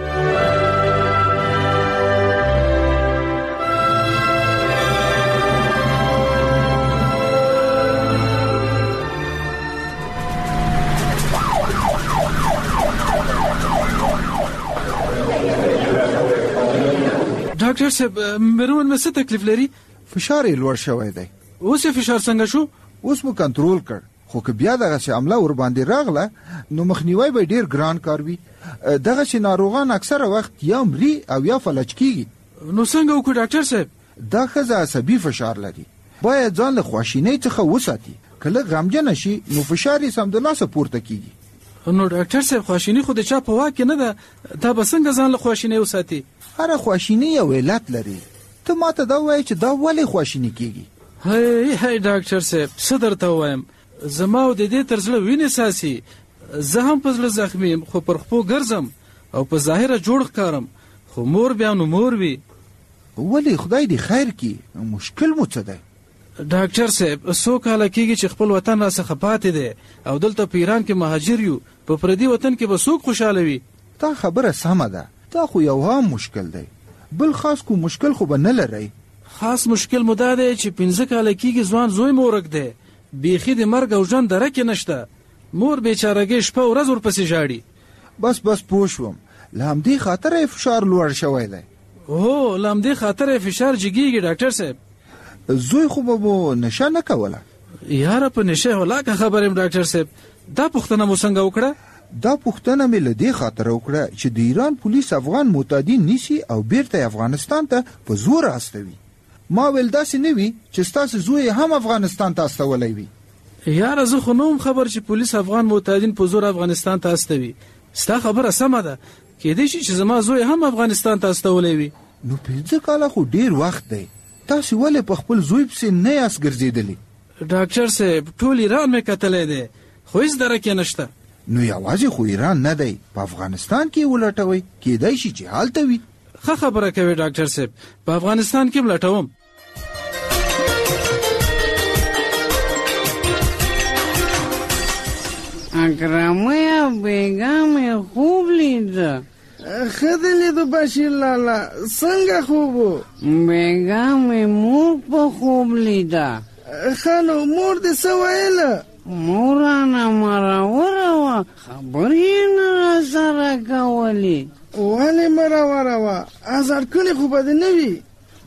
ډاکټر صاحب میرمن مې څه تکلیف لري؟ فشار یې لوړ شوی دی. اوس یې فشار څنګه شو؟ اوس مو کنټرول کړ، خو که بیا دغه شی عمله ور باندې راغله نو مخنیوي به ډیر ګران کار وي. دغه شی ناروغان اکثره وخت یا مري او یا فلج کیږي. نو څنګه وکړو ډاکټر صاحب؟ دا ښځه عصبي فشار لري، باید ځان له خواشینۍ څخه وساتي. کله غمجن شي نو فشار یې سمدلاسه پورته کیږي. نو ډاکټر صاحب خواشینی خو د چا په واک نه ده، دا به څنګه ځان له خواشینۍ وساتي؟ هر خواشینی یو علت لري. ته ماته دا وایې چې دا ولې خواشینی کیږي؟ هی هی ډاکټر صاحب څه درته وایم، زما او د دې تر زړه وینې ساسي. زه هم په زړه زخمی یم، خو پر خپو ګرځم او په ظاهره جوړ ښکارم، خو مور بیا نو مور وي. ولې خدای دې خیر کړي، مشکل مو څه دی؟ ډاکټر صاحب څو کاله کېږي چې خپل وطن راڅخه پاتې دی او دلته په ایران کې مهاجر یو، په پردي وطن کې به څوک خوشحاله وي؟ دا خبره سمه ده، دا خو یو عام مشکل دی، بل خاص کو مشکل خو به نه لرئ. خاص مشکل مو دا دی چې پنځه کاله کېږي ځوان زوی مو ورک دی، بیخي د مرګ او ژوند دره کې نشته، مور بیچارهګۍ شپه ورځ ورپسې ژاړي. بس بس پوه شوم، له همدې خاطره یې فشار لوړ شوی دی. هو له همدې خاطره یې فشار جګېږي ډاکټر صاحب. زوی خو به مو نشه نه کوله؟ یاره په نشه هلاکه خبر یم ډاکټر صاحب. دا پوښتنه مو څنګه وکړه؟ دا پوښتنه مې له دې خاطره وکړه چې د ایران پولیس افغان معتادین نیسي او بیرته افغانستان ته په زور استوي. ما ویل داسې نه وي چې ستاسو زوی هم افغانستان ته استولی وي. یاره زه خو نه وم خبر چې پولیس افغان معتادین په زور افغانستان ته استوي. ستا خبره سمه ده، کېدای شي چې زما زوی هم افغانستان ته استولی وي. نو پنځه کاله خو ډیر وخت دی، تاسو ولې په خپل زوی پسې نه یاست ګرځېدلی؟ ډاکټر صاحب ټول ایران مې کتلی دی، خو هېڅ درک یې نشته. نو یوازې خو ایران نه دی، په افغانستان کې یې ولټوئ، کېدای شي چې هلته وي. ښه خبره کوي ډاکټر صاحب، په افغانستان کې م لټوم. اکرمه بیگا مې خوب لیده. ښه دې لیدو بشیر لالا، څنګه خوب و؟ بیگا مې مور په خوب لیده. ښه نو مور دې څه ویله؟ مور رانه مروره وه، خبرې یې نه راسره کولې. ولې مروره وه؟ ازار کړې خو به دې نه وي؟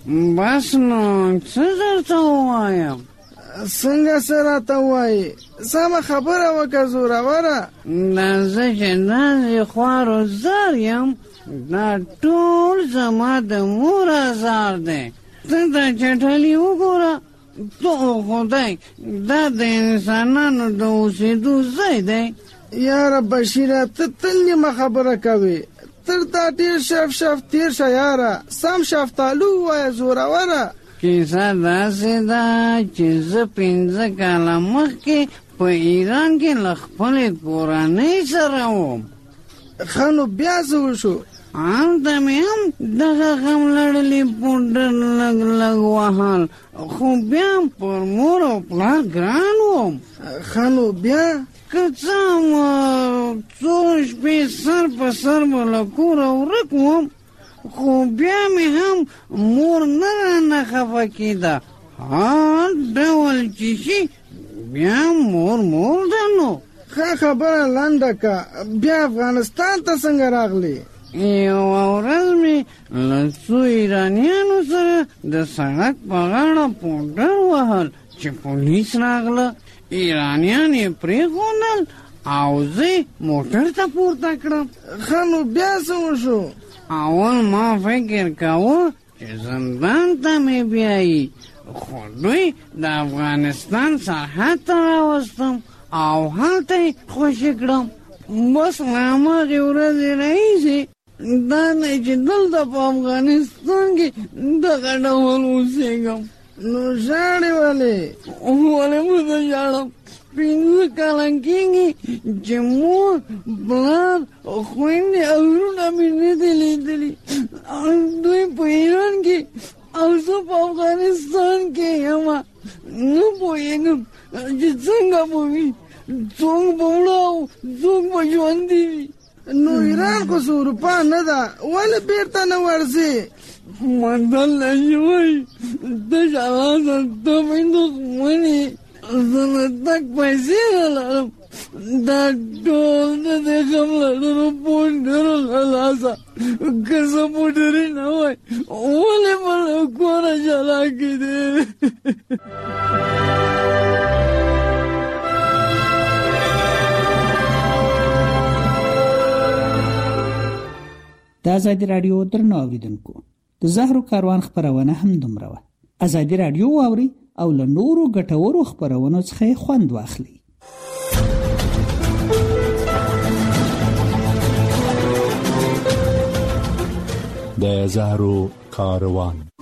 بس نو څه درته ووایم؟ څنګه څه راته ووایې؟ سمه خبره وکړه زوروره. دا زه چې داسې خوارو زار یم، دا ټول زما د مور ازار دی. ته دا چټلي وګوره، تو خدای دا د انسانانو د اوسېدو ځای دی. یاره بشیره ته تل نیمه خبره کوې، تر دا ډېر شف شف تېر شه یاره، سم شفتالو ووایه زوروره. کیسه داسې ده چې زه پنځه کاله مخکې په ایران کې له خپلې کورنۍ سره وم. ښه نو بیا څه وشو؟ هلته مې هم دغه غم لړلي پوډر لږ لږ وهل، خو بیا هم پر مور او پلار ګران وم. ښه نو بیا؟ که څه هم څو شپې سر په سر به له کوره ورک وم، خو بیا مې هم مور نه رانه خفه کېده. هر ډول چې شي بیا مور مور ده. نو ښه خبره لنډه که، بیا افغانستان ته څنګه راغلی؟ یوه ورځ مې له څو ایرانیانو سره د سړک په غاړه پوډر وهل چې پولیس راغله. ایرانیان یې پرېښودل او زه موټر ته پورته کړم. ښه نو بیا څه وشو؟ اول ما فکر کاوه چې زندان ته مې بیایي، خو دوی د افغانستان سرحد ته راوستم او هلته یې خوشي کړم. بس له هماغې ورځې راهیسې دا دی چې دلته په افغانستان کې دغه ډول اوسېږم. نو ژاړې ولې؟ ولې به زه ژاړم؟ پنځه کاله کېږي چې مور پلار خویندې او وروڼه مې نه دي لیدلي. دوی په ایران کې او زه په افغانستان کې یم نه پوهېږم چې څنګه به وي څوک به مړه او څوک به ژوندي وي. نو ایران خو څه اروپا نه ده ولې بیرته نه ورځې؟ متل نشي وایي تش الاسه ته مې دښمنې زه نه تګ پیسې نه لرم دا ټول د دې غم لرلو پونډرو له لاسه که زه پونډرې نه وای ولې به له کوره جلا کېدې. د ازادي راډیو درنو اوریدونکو د زهرو کاروان خبرونه هم دومره وه. ازادي راډیو واوري او له نورو ګټورو خبرونو څخه خوند واخلي. د زهرو کاروان